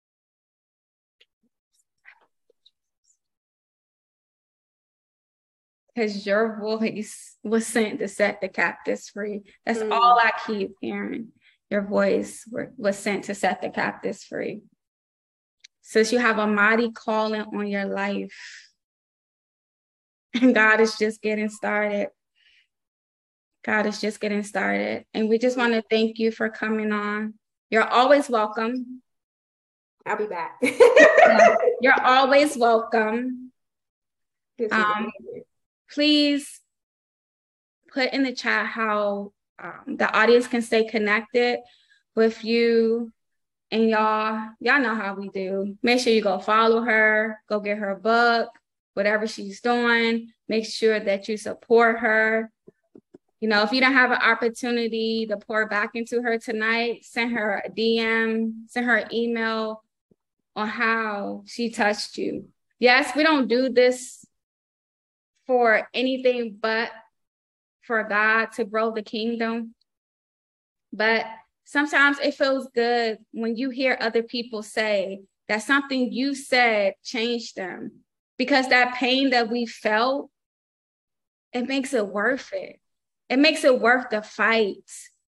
Because your voice was sent to set the captives free. That's
Mm.
all I keep hearing. Your voice were, was sent to set the captives free. Since you have a mighty calling on your life, and God is just getting started. God is just getting started. And we just want to thank you for coming on. You're always welcome.
I'll be back.
Yeah, you're always welcome. Um, please put in the chat how um, the audience can stay connected with you. And y'all, y'all know how we do. Make sure you go follow her, go get her book, whatever she's doing. Make sure that you support her. You know, if you don't have an opportunity to pour back into her tonight, send her a D M, send her an email on how she touched you. Yes, we don't do this for anything but for God to grow the kingdom. But sometimes it feels good when you hear other people say that something you said changed them. Because that pain that we felt, it makes it worth it. It makes it worth the fight.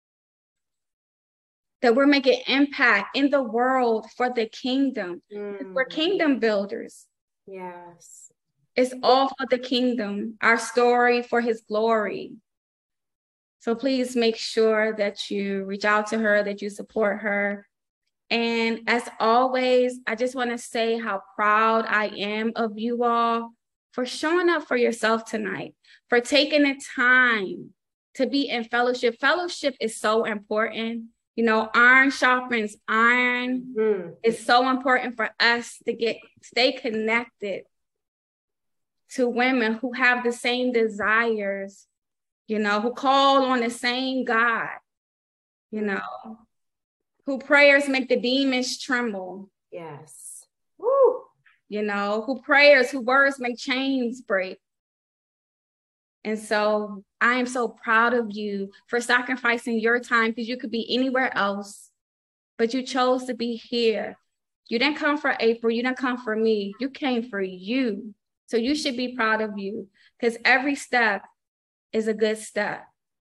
That we're making impact in the world for the kingdom. Mm. We're kingdom builders.
Yes.
It's all for the kingdom, our story for his glory. So please make sure that you reach out to her, that you support her. And as always, I just want to say how proud I am of you all for showing up for yourself tonight, for taking the time to be in fellowship. Fellowship is so important. You know, iron sharpens iron. Mm-hmm. It's so important for us to get stay connected to women who have the same desires, you know, who call on the same God, you know, who prayers make the demons tremble.
Yes. Woo.
You know, who prayers, who words make chains break. And so I am so proud of you for sacrificing your time, because you could be anywhere else, but you chose to be here. You didn't come for April. You didn't come for me. You came for you. So you should be proud of you, because every step is a good step.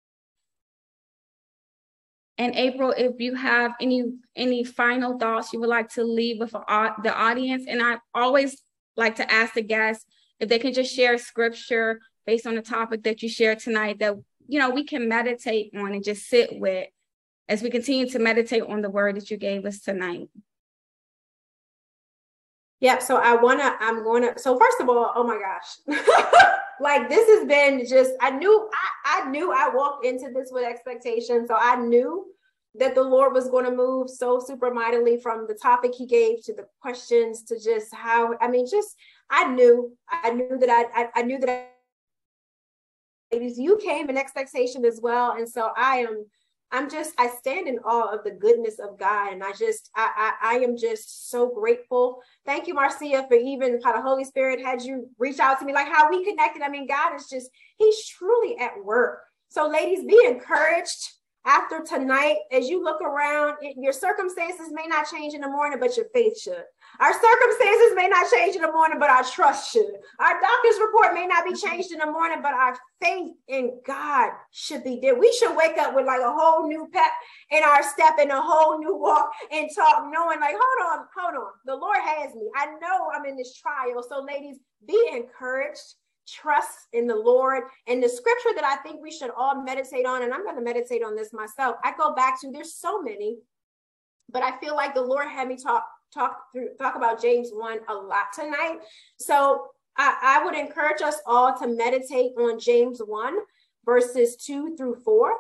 And April, if you have any, any final thoughts you would like to leave with the audience, and I always like to ask the guests if they can just share scripture based on the topic that you shared tonight that, you know, we can meditate on and just sit with as we continue to meditate on the word that you gave us tonight.
Yeah, so I want to, I'm going to, so first of all, oh my gosh, like this has been just, I knew, I, I knew I walked into this with expectation. So I knew that the Lord was going to move so super mightily from the topic he gave to the questions to just how, I mean, just, I knew, I knew that I, I, I knew that I, ladies, you came in expectation as well. And so I am, I'm just, I stand in awe of the goodness of God. And I just, I, I, I am just so grateful. Thank you, Marcia, for even how the Holy Spirit had you reach out to me, like how we connected. I mean, God is just, he's truly at work. So ladies, be encouraged after tonight. As you look around, it, your circumstances may not change in the morning, but your faith should. Our circumstances may not change in the morning, but our trust should. Our doctor's report may not be changed in the morning, but our faith in God should be there. We should wake up with like a whole new pep in our step and a whole new walk and talk, knowing like, hold on, hold on. The Lord has me. I know I'm in this trial. So ladies, be encouraged. Trust in the Lord. And the scripture that I think we should all meditate on, and I'm going to meditate on this myself. I go back to, there's so many, but I feel like the Lord had me talk talk through talk about James one a lot tonight. So I, I would encourage us all to meditate on James one verses two through four.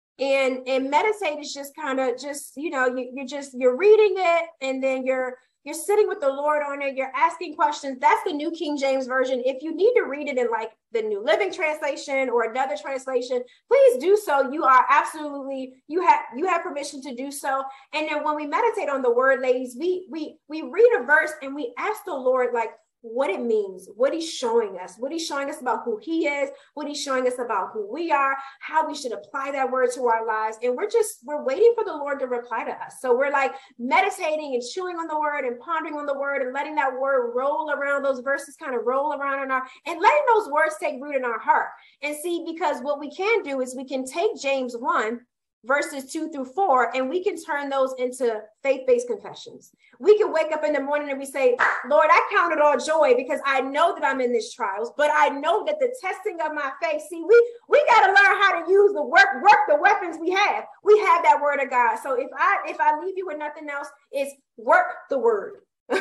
And and meditate is just kind of just, you know, you, you're just you're reading it, and then you're You're sitting with the Lord on it. You're asking questions. That's the New King James Version. If you need to read it in like the New Living Translation or another translation, please do so. You are absolutely, you have you have permission to do so. And then when we meditate on the word, ladies, we we we read a verse and we ask the Lord like what it means, what he's showing us, what he's showing us about who he is, what he's showing us about who we are, how we should apply that word to our lives. And we're just, we're waiting for the Lord to reply to us. So we're like meditating and chewing on the word and pondering on the word and letting that word roll around, those verses kind of roll around in our, and letting those words take root in our heart. And see, because what we can do is we can take James one, verses two through four, and we can turn those into faith-based confessions. We can wake up in the morning and we say, Lord, I count it all joy because I know that I'm in these trials, but I know that the testing of my faith, see, we, we got to learn how to use the work, work the weapons we have. We have that word of God. So if I, if I leave you with nothing else, it's work the word.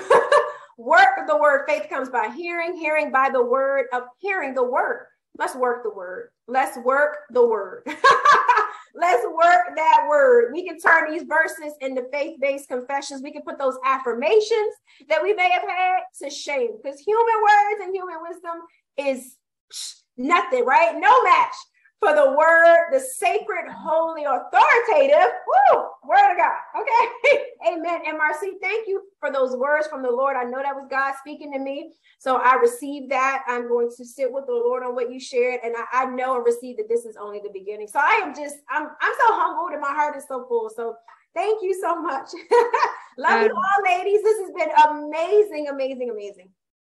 Work the word. Faith comes by hearing, hearing by the word of hearing the word. Let's work the word. Let's work the word. Let's work that word. We can turn these verses into faith-based confessions. We can put those affirmations that we may have had to shame, because human words and human wisdom is nothing, right? No match for the word, the sacred, holy, authoritative, woo, word of God. Okay. Amen. And Marcy, thank you for those words from the Lord. I know that was God speaking to me. So I received that. I'm going to sit with the Lord on what you shared. And I, I know and receive that this is only the beginning. So I am just, I'm, I'm so humbled and my heart is so full. So thank you so much. Love
Um,
you all, ladies. This has been amazing, amazing, amazing.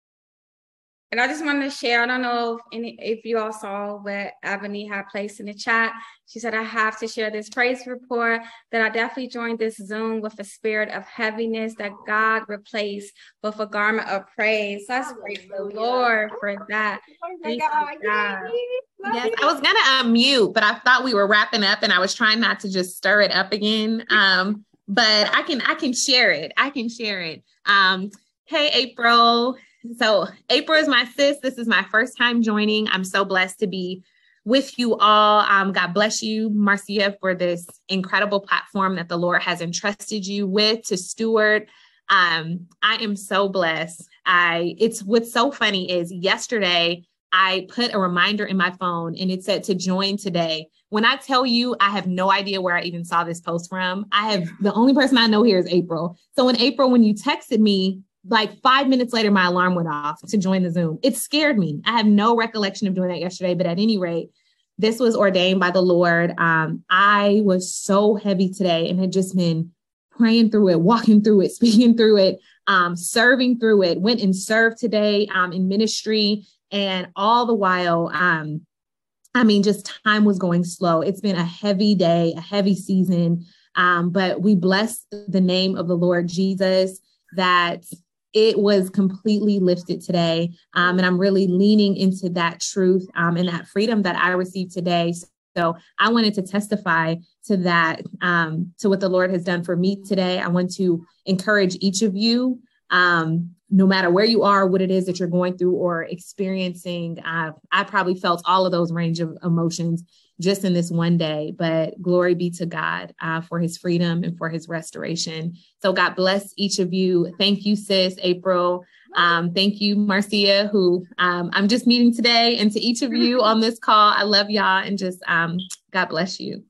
And I just wanted to share, I don't know if any if you all saw what Ebony had placed in the chat. She said, I have to share this praise report that I definitely joined this Zoom with a spirit of heaviness that God replaced with a garment of praise. So let's praise the Lord for that.
Oh my
Thank
God.
you, God.
Yay.
Yes, I was gonna unmute, but I thought we were wrapping up, and I was trying not to just stir it up again. Um, but I can I can share it. I can share it. Um, hey, April. So April is my sis. This is my first time joining. I'm so blessed to be with you all. Um, God bless you, Marcia, for this incredible platform that the Lord has entrusted you with to steward. Um, I am so blessed. I it's what's so funny is yesterday I put a reminder in my phone and it said to join today. When I tell you, I have no idea where I even saw this post from. I have the only person I know here is April. So in April, when you texted me, like five minutes later, my alarm went off to join the Zoom. It scared me. I have no recollection of doing that yesterday, but at any rate, this was ordained by the Lord. Um, I was so heavy today and had just been praying through it, walking through it, speaking through it, um, serving through it, went and served today um, in ministry. And all the while, um, I mean, just time was going slow. It's been a heavy day, a heavy season, um, but we bless the name of the Lord Jesus that it was completely lifted today. Um, and I'm really leaning into that truth um, and that freedom that I received today. So I wanted to testify to that, um, to what the Lord has done for me today. I want to encourage each of you, um, no matter where you are, what it is that you're going through or experiencing. Uh, I probably felt all of those range of emotions just in this one day, but glory be to God uh, for his freedom and for his restoration. So God bless each of you. Thank you, sis, April. Um, thank you, Marcia, who um, I'm just meeting today, and to each of you on this call. I love y'all, and just um, God bless you.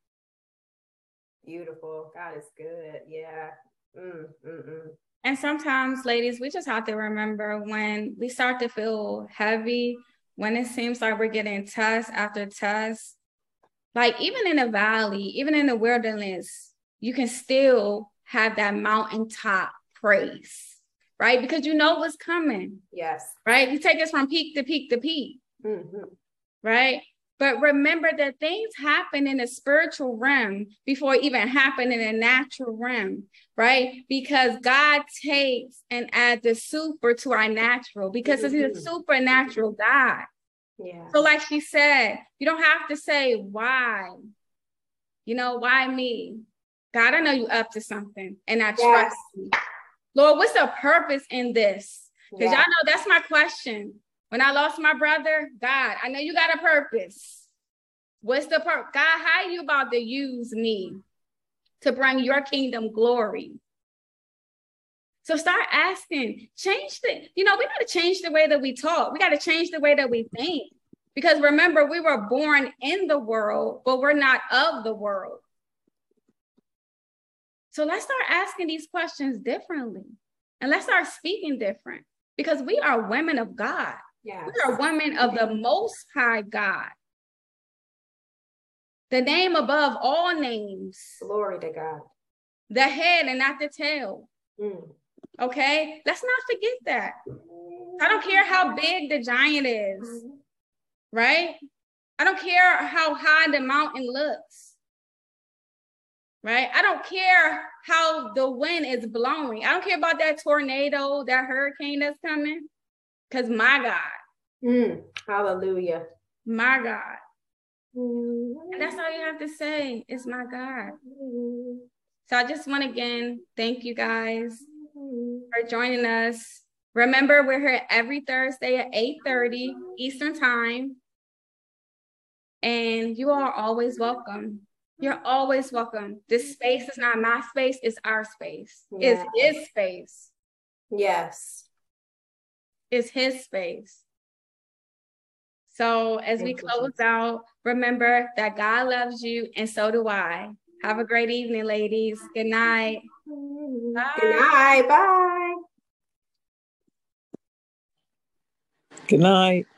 Beautiful. God is good. Yeah. Mm, mm, mm.
And sometimes, ladies, we just have to remember when we start to feel heavy, when it seems like we're getting test after test, like even in a valley, even in the wilderness, you can still have that mountaintop praise, right? Because you know what's coming.
Yes.
Right? You take us from peak to peak to peak,
Mm-hmm.
right? But remember that things happen in the spiritual realm before it even happen in the natural realm, right? Because God takes and adds the super to our natural because mm-hmm. He's a supernatural God.
Yeah.
So like she said, you don't have to say why, you know, why me? God, I know you up to something and I
yes.
trust you. Lord, what's the purpose in this? Because
yeah.
y'all know that's my question. When I lost my brother, God, I know you got a purpose. What's the purpose? God, how are you about to use me to bring your kingdom glory? So start asking, change the, you know, we got to change the way that we talk. We got to change the way that we think. Because remember, we were born in the world, but we're not of the world. So let's start asking these questions differently. And let's start speaking different. Because we are women of God.
Yes.
We are women of the Most High God. The name above all names.
Glory to God.
The head and not the tail.
Mm.
Okay? Let's not forget that. I don't care how big the giant is. Right? I don't care how high the mountain looks. Right? I don't care how the wind is blowing. I don't care about that tornado, that hurricane that's coming. Because my God.
Mm. Hallelujah.
My God. And that's all you have to say is my God. So I just want to again thank you guys for joining us. Remember, we're here every Thursday at eight thirty Eastern Time. And you are always welcome. You're always welcome. This space is not my space, it's our space.
Yeah.
It's his space.
Yes.
It's his space. So as
Thank
we
you,
close
Jesus.
out, remember that God loves you and so do I. Have a great evening, ladies. Good night. Bye.
Good night. Bye.
Good night.